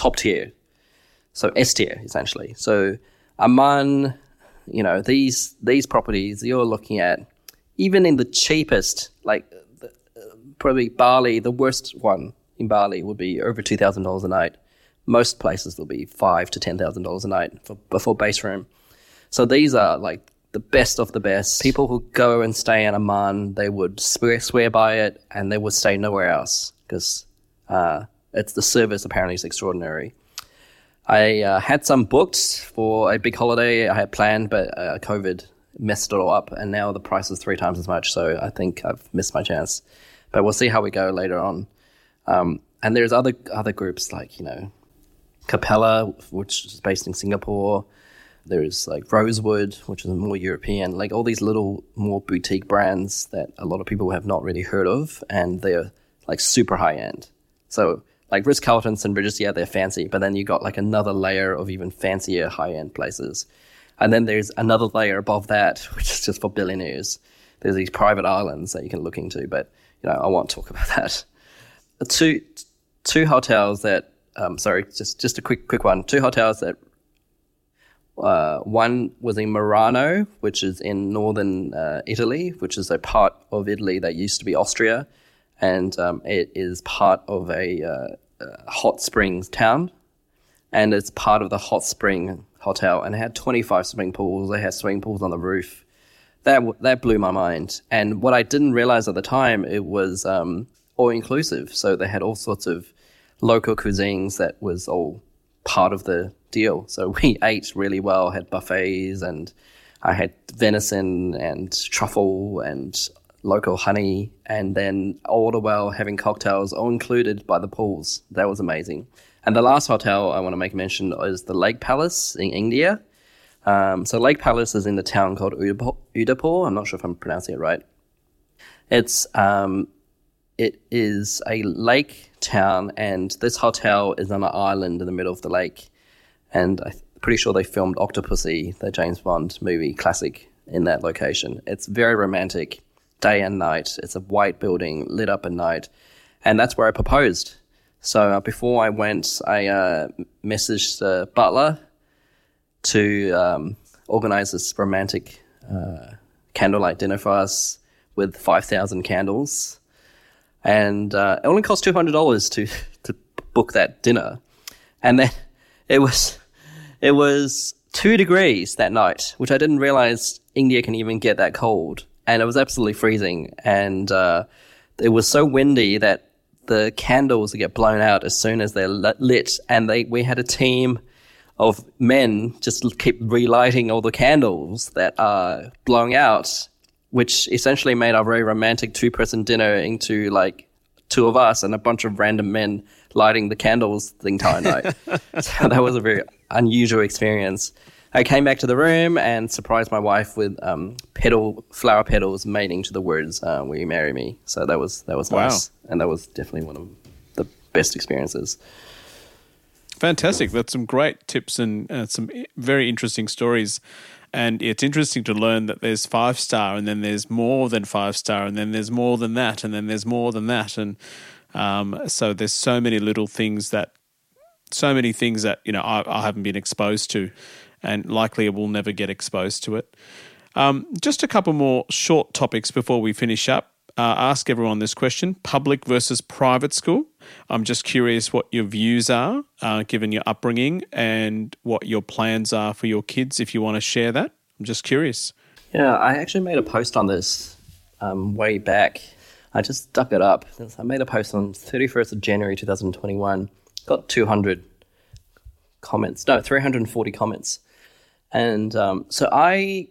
top tier. So S tier, essentially. So Amman, you know, these these properties, you're looking at, even in the cheapest, like the, uh, probably Bali, the worst one in Bali would be over two thousand dollars a night. Most places will be five to ten thousand dollars a night for, for base room. So these are like the best of the best. People who go and stay in Amman, they would swear, swear by it, and they would stay nowhere else because uh, it's the service apparently is extraordinary. I uh, had some booked for a big holiday I had planned, but uh, COVID messed it all up, and now the price is three times as much, so I think I've missed my chance. But we'll see how we go later on. Um, and there's other other groups like, you know, Capella, which is based in Singapore. There's like Rosewood, which is more European, like all these little more boutique brands that a lot of people have not really heard of, and they're like super high end. So like Ritz-Carlton, Saint Regis, yeah, they're fancy, but then you got like another layer of even fancier high-end places. And then there's another layer above that, which is just for billionaires. There's these private islands that you can look into, but you know, I won't talk about that. Two two hotels that, um, sorry, just just a quick quick one. Two hotels that, uh, one was in Murano, which is in northern uh, Italy, which is a part of Italy that used to be Austria. And um, it is part of a, uh, a hot springs town, and it's part of the hot spring hotel. And it had twenty-five swimming pools. They had swimming pools on the roof. That that blew my mind. And what I didn't realize at the time, it was um, all inclusive. So they had all sorts of local cuisines that was all part of the deal. So we ate really well. Had buffets, and I had venison and truffle and local honey, and then all the while having cocktails all included by the pools. That was amazing. And the last hotel I want to make mention is the Lake Palace in India. Um, so Lake Palace is in the town called Udaipur. Udaipur. I'm not sure if I'm pronouncing it right. It's um, it is a lake town, and this hotel is on an island in the middle of the lake. And I'm pretty sure they filmed Octopussy, the James Bond movie classic, in that location. It's very romantic. Day and night. It's a white building lit up at night. And that's where I proposed. So uh, before I went, I uh, messaged the uh, butler to um, organize this romantic uh, candlelight dinner for us with five thousand candles. And uh, it only cost two hundred dollars to, to book that dinner. And then it was, it was two degrees that night, which I didn't realize India can even get that cold. And it was absolutely freezing, and uh, it was so windy that the candles would get blown out as soon as they're lit. And they we had a team of men just keep relighting all the candles that are blowing out, which essentially made our very romantic two-person dinner into like two of us and a bunch of random men lighting the candles the entire night. So that was a very unusual experience. I came back to the room and surprised my wife with um, petal flower petals mating to the words uh, "Will you marry me?" So that was that was nice, wow. And that was definitely one of the best experiences. Fantastic! That's some great tips and uh, some very interesting stories. And it's interesting to learn that there's five star, and then there's more than five star, and then there's more than that, and then there's more than that, and um, so there's so many little things that, so many things that you know I, I haven't been exposed to. And likely we'll never get exposed to it. Um, just a couple more short topics before we finish up. Uh, ask everyone this question, public versus private school. I'm just curious what your views are, uh, given your upbringing, and what your plans are for your kids, if you want to share that. I'm just curious. Yeah, I actually made a post on this um, way back. I just dug it up. I made a post on thirty-first of January two thousand twenty-one. Got two hundred comments. No, three hundred forty comments. And um, so I,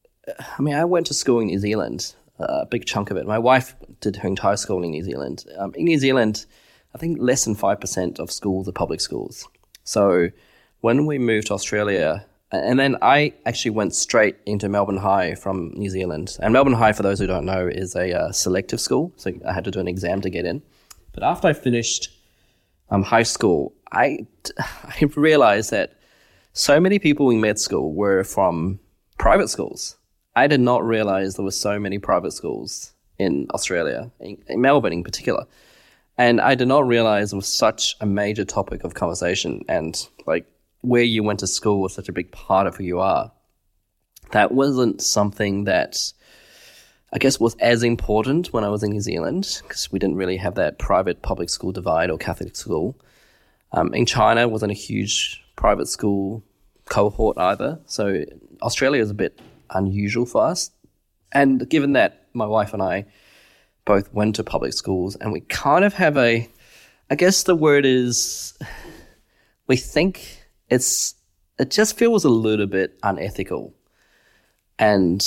I mean, I went to school in New Zealand, uh, a big chunk of it. My wife did her entire school in New Zealand. Um, in New Zealand, I think less than five percent of schools are public schools. So when we moved to Australia, and then I actually went straight into Melbourne High from New Zealand. And Melbourne High, for those who don't know, is a uh, selective school. So I had to do an exam to get in. But after I finished um, high school, I, I realized that so many people in med school were from private schools. I did not realize there were so many private schools in Australia, in, in Melbourne in particular. And I did not realize it was such a major topic of conversation, and like where you went to school was such a big part of who you are. That wasn't something that I guess was as important when I was in New Zealand, because we didn't really have that private public school divide or Catholic school. Um, in China, it wasn't a huge private school cohort either. So Australia is a bit unusual for us. And given that my wife and I both went to public schools, and we kind of have a, I guess the word is, we think it's, it just feels a little bit unethical. And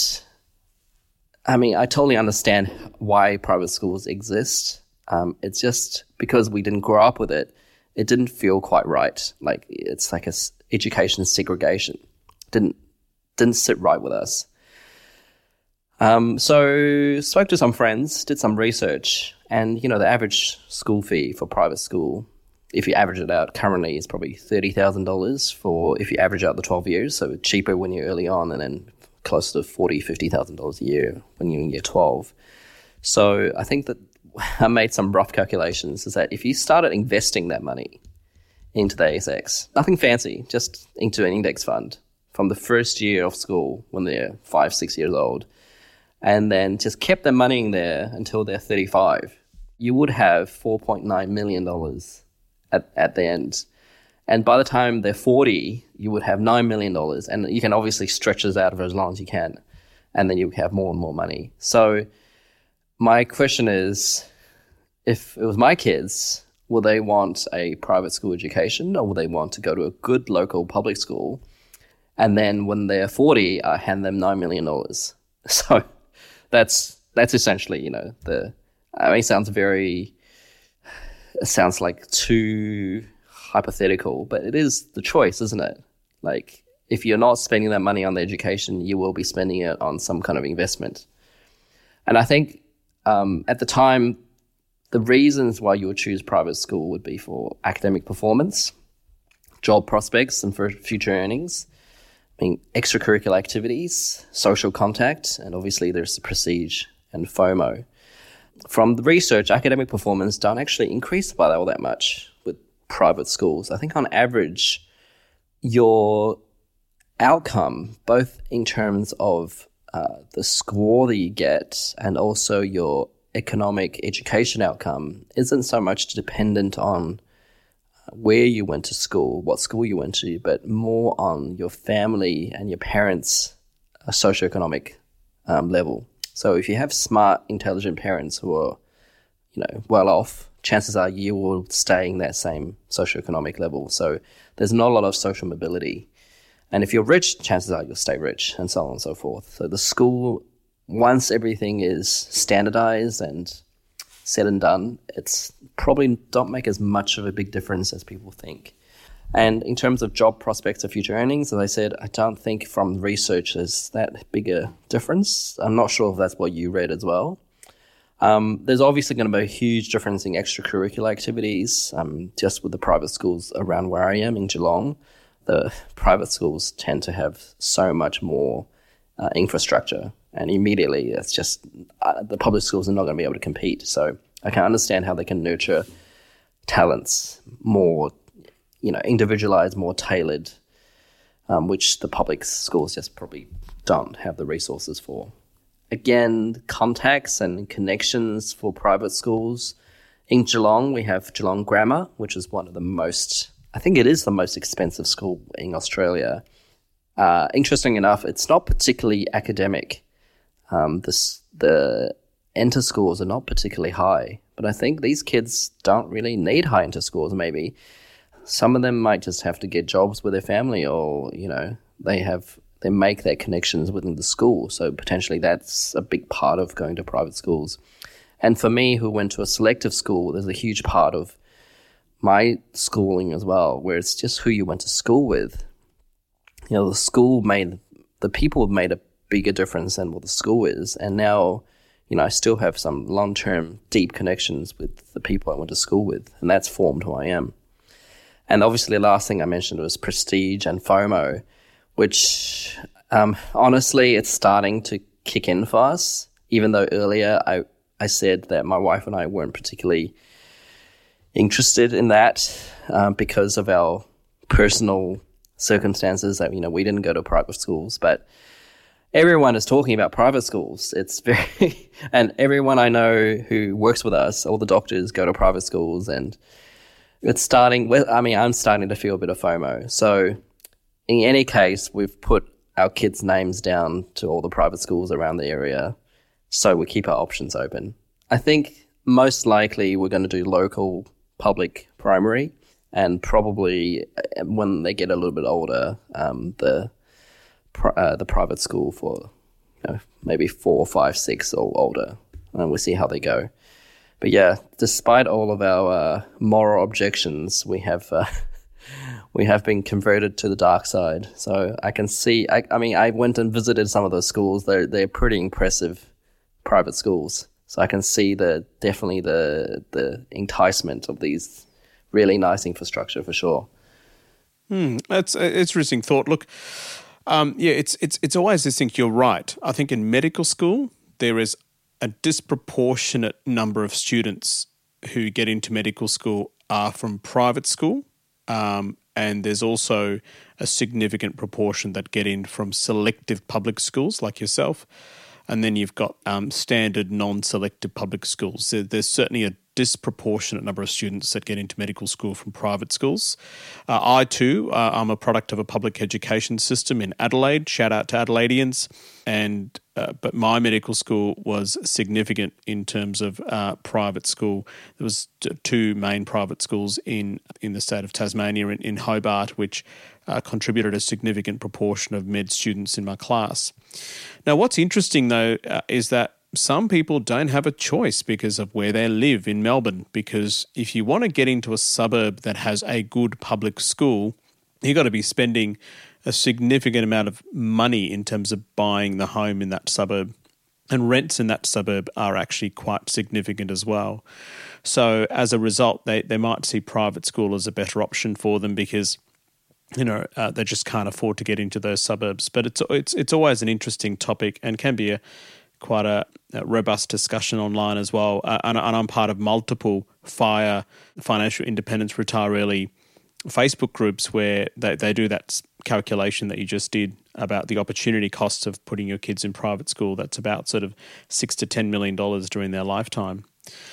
I mean, I totally understand why private schools exist. Um, it's just because we didn't grow up with it, it didn't feel quite right. Like it's like a s- education segregation. Didn't didn't sit right with us. Um, so spoke to some friends, did some research, and you know the average school fee for private school, if you average it out, currently is probably thirty thousand dollars for if you average out the twelve years. So cheaper when you're early on, and then close to forty thousand dollars, fifty thousand dollars a year when you're in year twelve. So I think that I made some rough calculations, is that if you started investing that money into the A S X, nothing fancy, just into an index fund from the first year of school when they're five, six years old, and then just kept their money in there until they're thirty-five, you would have four point nine million dollars at, at the end. And by the time they're forty, you would have nine million dollars. And you can obviously stretch this out for as long as you can. And then you have more and more money. So my question is, if it was my kids, will they want a private school education, or will they want to go to a good local public school? And then when they're forty, I hand them nine million dollars. So that's that's essentially, you know, the, I mean, it sounds very, it sounds like too hypothetical, but it is the choice, isn't it? Like, if you're not spending that money on the education, you will be spending it on some kind of investment. And I think um, at the time, the reasons why you would choose private school would be for academic performance, job prospects, and for future earnings. I mean, extracurricular activities, social contact, and obviously there's the prestige and FOMO. From the research, academic performance don't actually increase by all that much with private schools. I think on average, your outcome, both in terms of uh, the score that you get and also your economic education outcome, isn't so much dependent on where you went to school, what school you went to, but more on your family and your parents' uh, socioeconomic um, level. So if you have smart, intelligent parents who are, you know, well off, chances are you will stay in that same socioeconomic level. So there's not a lot of social mobility. And if you're rich, chances are you'll stay rich, and so on and so forth. So the school, once everything is standardized and said and done, it's probably don't make as much of a big difference as people think. And in terms of job prospects or future earnings, as I said, I don't think from research there's that big a difference. I'm not sure if that's what you read as well. Um, there's obviously going to be a huge difference in extracurricular activities. Um, just with the private schools around where I am in Geelong, the private schools tend to have so much more uh, infrastructure. And immediately, it's just uh, the public schools are not going to be able to compete. So I can understand how they can nurture talents more, you know, individualized, more tailored, um, which the public schools just probably don't have the resources for. Again, contacts and connections for private schools. In Geelong, we have Geelong Grammar, which is one of the most, I think it is the most expensive school in Australia. Uh, interesting enough, it's not particularly academic. Um, this, the enter scores are not particularly high, but I think these kids don't really need high enter scores, maybe. Some of them might just have to get jobs with their family, or, you know, they have, they make their connections within the school. So potentially that's a big part of going to private schools. And for me, who went to a selective school, there's a huge part of my schooling as well, where it's just who you went to school with. You know, the school made, the people made a bigger difference than what the school is. And now, you know, I still have some long-term deep connections with the people I went to school with, and that's formed who I am. And obviously the last thing I mentioned was prestige and FOMO, which um, honestly, it's starting to kick in for us, even though earlier I, I said that my wife and I weren't particularly interested in that um, because of our personal circumstances. That, you know, we didn't go to private schools, but everyone is talking about private schools. It's very, and everyone I know who works with us, all the doctors go to private schools, and it's starting with, I mean, I'm starting to feel a bit of FOMO. So in any case, we've put our kids' names down to all the private schools around the area, so we keep our options open. I think most likely we're going to do local public primary, and probably when they get a little bit older, um, the uh, the private school for, you know, maybe four, five, six or older, and we'll see how they go. But yeah, despite all of our uh, moral objections, we have uh, we have been converted to the dark side. So I can see. I, I mean, I went and visited some of those schools. They're they're pretty impressive private schools. So I can see the definitely the the enticement of these really nice infrastructure for sure. Hmm, that's an interesting thought. Look, um, yeah, it's it's it's always this thing. You're right. I think in medical school there is a disproportionate number of students who get into medical school are from private school, um, and there's also a significant proportion that get in from selective public schools like yourself. And then you've got um, standard non-selective public schools. There, there's certainly a disproportionate number of students that get into medical school from private schools. Uh, I too, uh, I'm a product of a public education system in Adelaide. Shout out to Adelaideans. And uh, but my medical school was significant in terms of uh, private school. There was t- two main private schools in in the state of Tasmania, in, in Hobart, which uh, contributed a significant proportion of med students in my class. Now, what's interesting though uh, is that some people don't have a choice because of where they live in Melbourne, because if you want to get into a suburb that has a good public school, you've got to be spending a significant amount of money in terms of buying the home in that suburb. And rents in that suburb are actually quite significant as well. So as a result, they, they might see private school as a better option for them because, you know, uh, they just can't afford to get into those suburbs. But it's it's it's always an interesting topic and can be a quite a, a robust discussion online as well. Uh, and, and I'm part of multiple FIRE, Financial Independence Retire Early, Facebook groups where they, they do that calculation that you just did about the opportunity costs of putting your kids in private school. That's about sort of six to ten million dollars during their lifetime.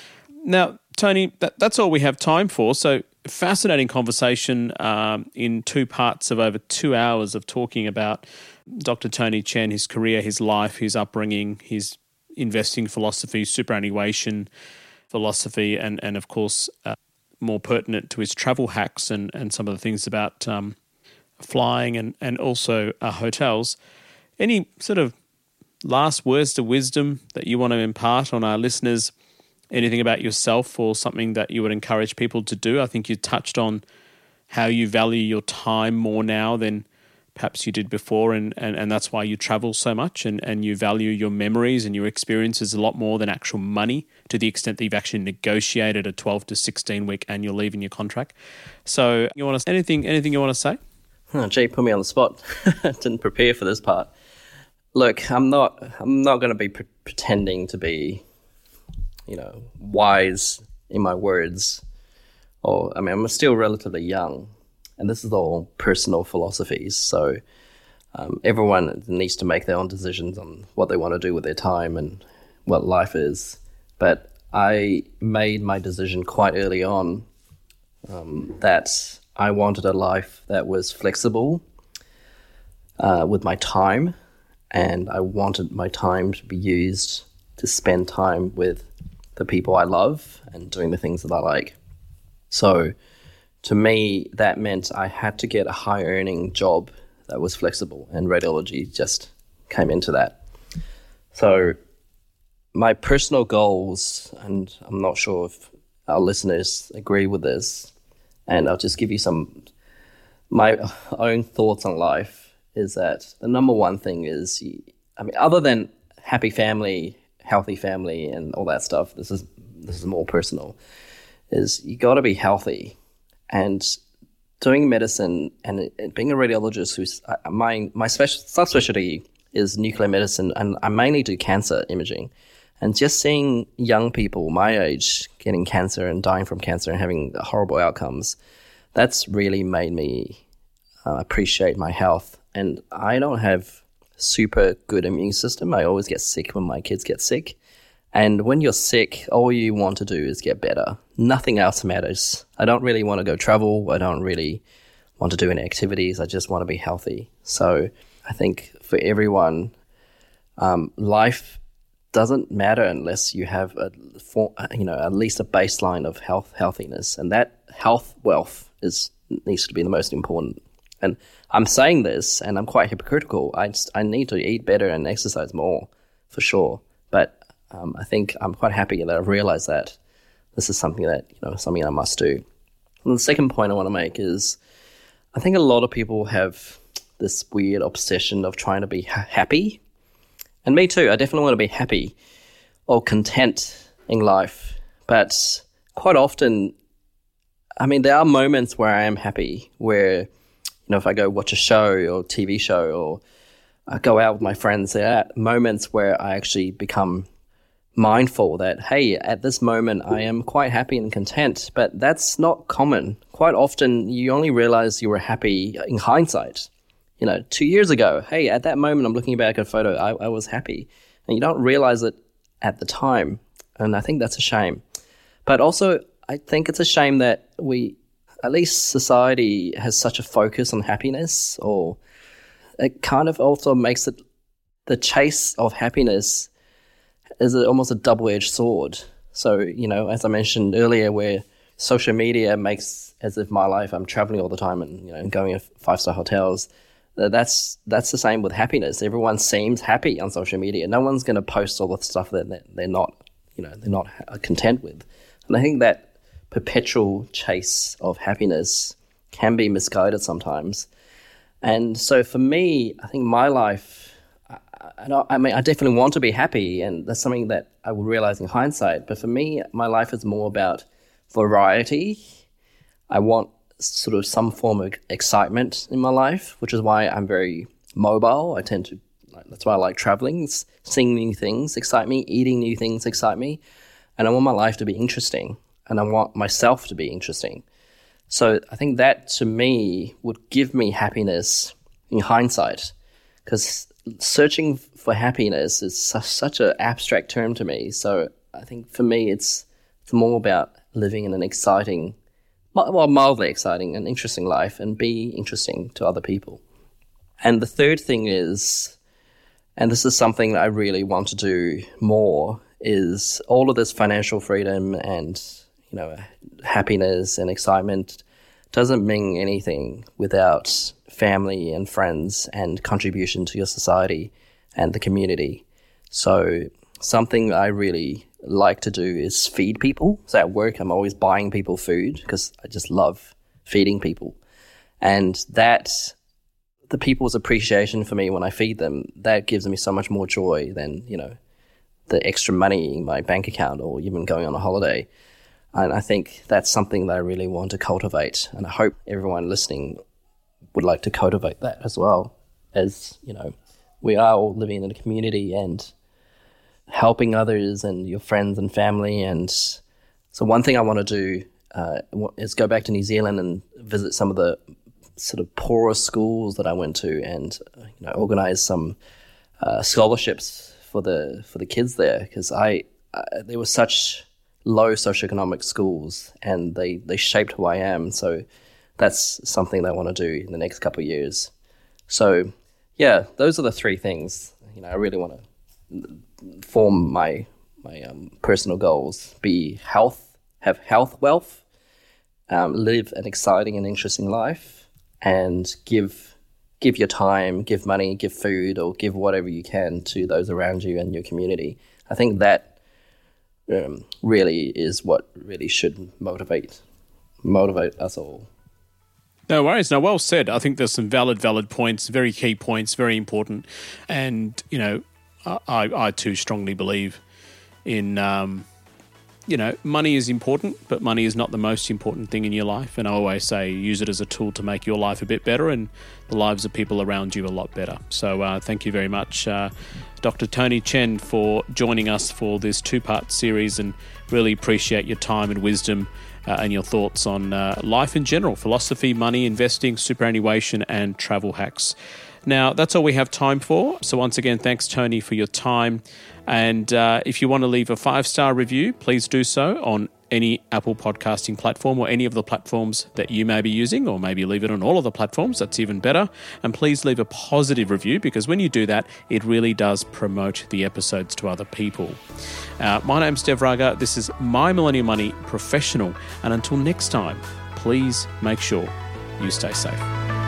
Now, Tony, that, that's all we have time for. So fascinating conversation um, in two parts of over two hours of talking about Doctor Tony Chen, his career, his life, his upbringing, his investing philosophy, superannuation philosophy, and, and of course, uh, more pertinent to his travel hacks and, and some of the things about um, flying and, and also uh, hotels. Any sort of last words to wisdom that you want to impart on our listeners? Anything about yourself or something that you would encourage people to do? I think you touched on how you value your time more now than perhaps you did before, and, and, and that's why you travel so much, and, and you value your memories and your experiences a lot more than actual money, to the extent that you've actually negotiated a twelve to sixteen week annual leave in your contract. So you want to anything anything you want to say? Oh, Jay put me on the spot. Didn't prepare for this part. Look, I'm not I'm not going to be pre- pretending to be, you know, wise in my words. Or I mean, I'm still relatively young. And this is all personal philosophies, so um, everyone needs to make their own decisions on what they want to do with their time and what life is. But I made my decision quite early on um, that I wanted a life that was flexible uh, with my time, and I wanted my time to be used to spend time with the people I love and doing the things that I like. So to me, that meant I had to get a high-earning job that was flexible, and radiology just came into that. So my personal goals, and I'm not sure if our listeners agree with this, and I'll just give you some, my own thoughts on life, is that the number one thing is, I mean, other than happy family, healthy family, and all that stuff, this is this is more personal, is you got to be healthy. And doing medicine and being a radiologist, who's uh, my my special subspecialty is nuclear medicine, and I mainly do cancer imaging. And just seeing young people my age getting cancer and dying from cancer and having horrible outcomes, that's really made me uh, appreciate my health. And I don't have super good immune system. I always get sick when my kids get sick. And when you're sick, all you want to do is get better. Nothing else matters. I don't really want to go travel. I don't really want to do any activities. I just want to be healthy. So I think for everyone, um, life doesn't matter unless you have a, for, you know, at least a baseline of health, healthiness, and that health wealth is needs to be the most important. And I'm saying this, and I'm quite hypocritical. I just, I need to eat better and exercise more, for sure. But um, I think I'm quite happy that I've realized that this is something that you know something I must do. And the second point I want to make is, I think a lot of people have this weird obsession of trying to be ha- happy. And me too, I definitely want to be happy or content in life. But quite often, I mean, there are moments where I am happy, where, you know, if I go watch a show or T V show or I go out with my friends, there are moments where I actually become mindful that, hey, at this moment, I am quite happy and content. But that's not common. Quite often, you only realize you were happy in hindsight. You know, two years ago, hey, at that moment, I'm looking back at a photo, I, I was happy. And you don't realize it at the time. And I think that's a shame. But also, I think it's a shame that we, at least society, has such a focus on happiness, or it kind of also makes it, the chase of happiness is a, almost a double-edged sword. So, you know, as I mentioned earlier, where social media makes as if my life, I'm traveling all the time and, you know, going to five-star hotels. That's that's the same with happiness. Everyone seems happy on social media. No one's going to post all the stuff that they're not, you know, they're not content with. And I think that perpetual chase of happiness can be misguided sometimes. And so for me, I think my life, I, I, I mean, I definitely want to be happy, and that's something that I will realize in hindsight. But for me, my life is more about variety. I want sort of some form of excitement in my life, which is why I'm very mobile. I tend to, that's why I like traveling, seeing new things excite me, eating new things excite me. And I want my life to be interesting, and I want myself to be interesting. So I think that to me would give me happiness in hindsight, because searching for happiness is su- such an abstract term to me. So I think for me, it's, it's more about living in an exciting, well, mildly exciting and interesting life, and be interesting to other people. And the third thing is, and this is something that I really want to do more, is all of this financial freedom and, you know, happiness and excitement doesn't mean anything without family and friends and contribution to your society and the community. So something I really like to do is feed people. So at work, I'm always buying people food because I just love feeding people. And that, the people's appreciation for me when I feed them, that gives me so much more joy than, you know, the extra money in my bank account or even going on a holiday. And I think that's something that I really want to cultivate. And I hope everyone listening would like to cultivate that as well. As, you know, we are all living in a community and helping others and your friends and family. And so one thing I want to do uh, is go back to New Zealand and visit some of the sort of poorer schools that I went to, and you know, organize some uh, scholarships for the for the kids there, because I, I there were such low socioeconomic schools, and they they shaped who I am. So that's something that I want to do in the next couple of years. So yeah, those are the three things. You know, I really want to form my my um, personal goals: be health, have health wealth, um, live an exciting and interesting life, and give give your time, give money, give food, or give whatever you can to those around you and your community. I think that um, really is what really should motivate motivate us all. No worries. No, well said. I think there's some valid, valid points, very key points, very important. And, you know, I, I too strongly believe in, um, you know, money is important, but money is not the most important thing in your life. And I always say use it as a tool to make your life a bit better and the lives of people around you a lot better. So uh, thank you very much, uh, Doctor Tony Chen, for joining us for this two-part series, and really appreciate your time and wisdom uh, and your thoughts on uh, life in general, philosophy, money, investing, superannuation, and travel hacks. Now, that's all we have time for. So once again, thanks, Tony, for your time. And uh, if you want to leave a five-star review, please do so on any Apple podcasting platform or any of the platforms that you may be using, or maybe leave it on all of the platforms. That's even better. And please leave a positive review, because when you do that, it really does promote the episodes to other people. Uh, my name's Dev Raga. This is My Millennial Money Professional. And until next time, please make sure you stay safe.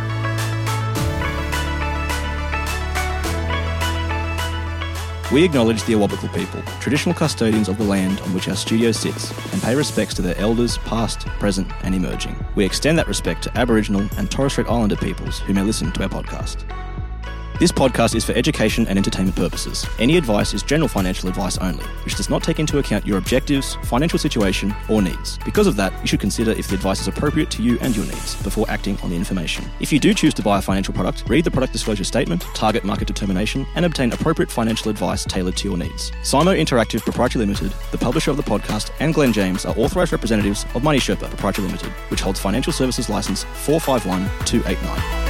We acknowledge the Awabakal people, traditional custodians of the land on which our studio sits, and pay respects to their elders, past, present, and emerging. We extend that respect to Aboriginal and Torres Strait Islander peoples who may listen to our podcast. This podcast is for education and entertainment purposes. Any advice is general financial advice only, which does not take into account your objectives, financial situation, or needs. Because of that, you should consider if the advice is appropriate to you and your needs before acting on the information. If you do choose to buy a financial product, read the product disclosure statement, target market determination, and obtain appropriate financial advice tailored to your needs. Simo Interactive Proprietary Limited, the publisher of the podcast, and Glenn James are authorised representatives of Money Sherpa Proprietary Limited, which holds financial services license four five one two eight nine.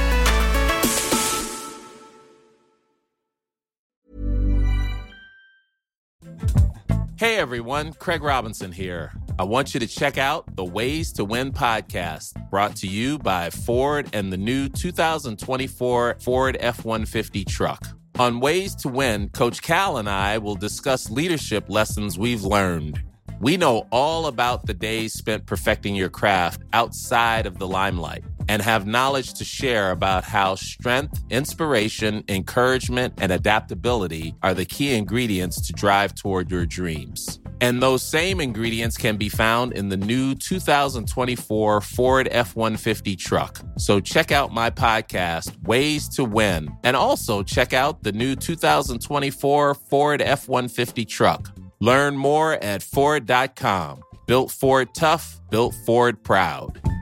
Hey everyone, Craig Robinson here. I want you to check out the Ways to Win podcast, brought to you by Ford and the new two thousand twenty-four Ford F one fifty truck. On Ways to Win, Coach Cal and I will discuss leadership lessons we've learned. We know all about the days spent perfecting your craft outside of the limelight, and have knowledge to share about how strength, inspiration, encouragement, and adaptability are the key ingredients to drive toward your dreams. And those same ingredients can be found in the new two thousand twenty-four Ford F one fifty truck. So check out my podcast, Ways to Win, and also check out the new two thousand twenty-four Ford F one fifty truck. Learn more at Ford dot com. Built Ford tough, built Ford proud.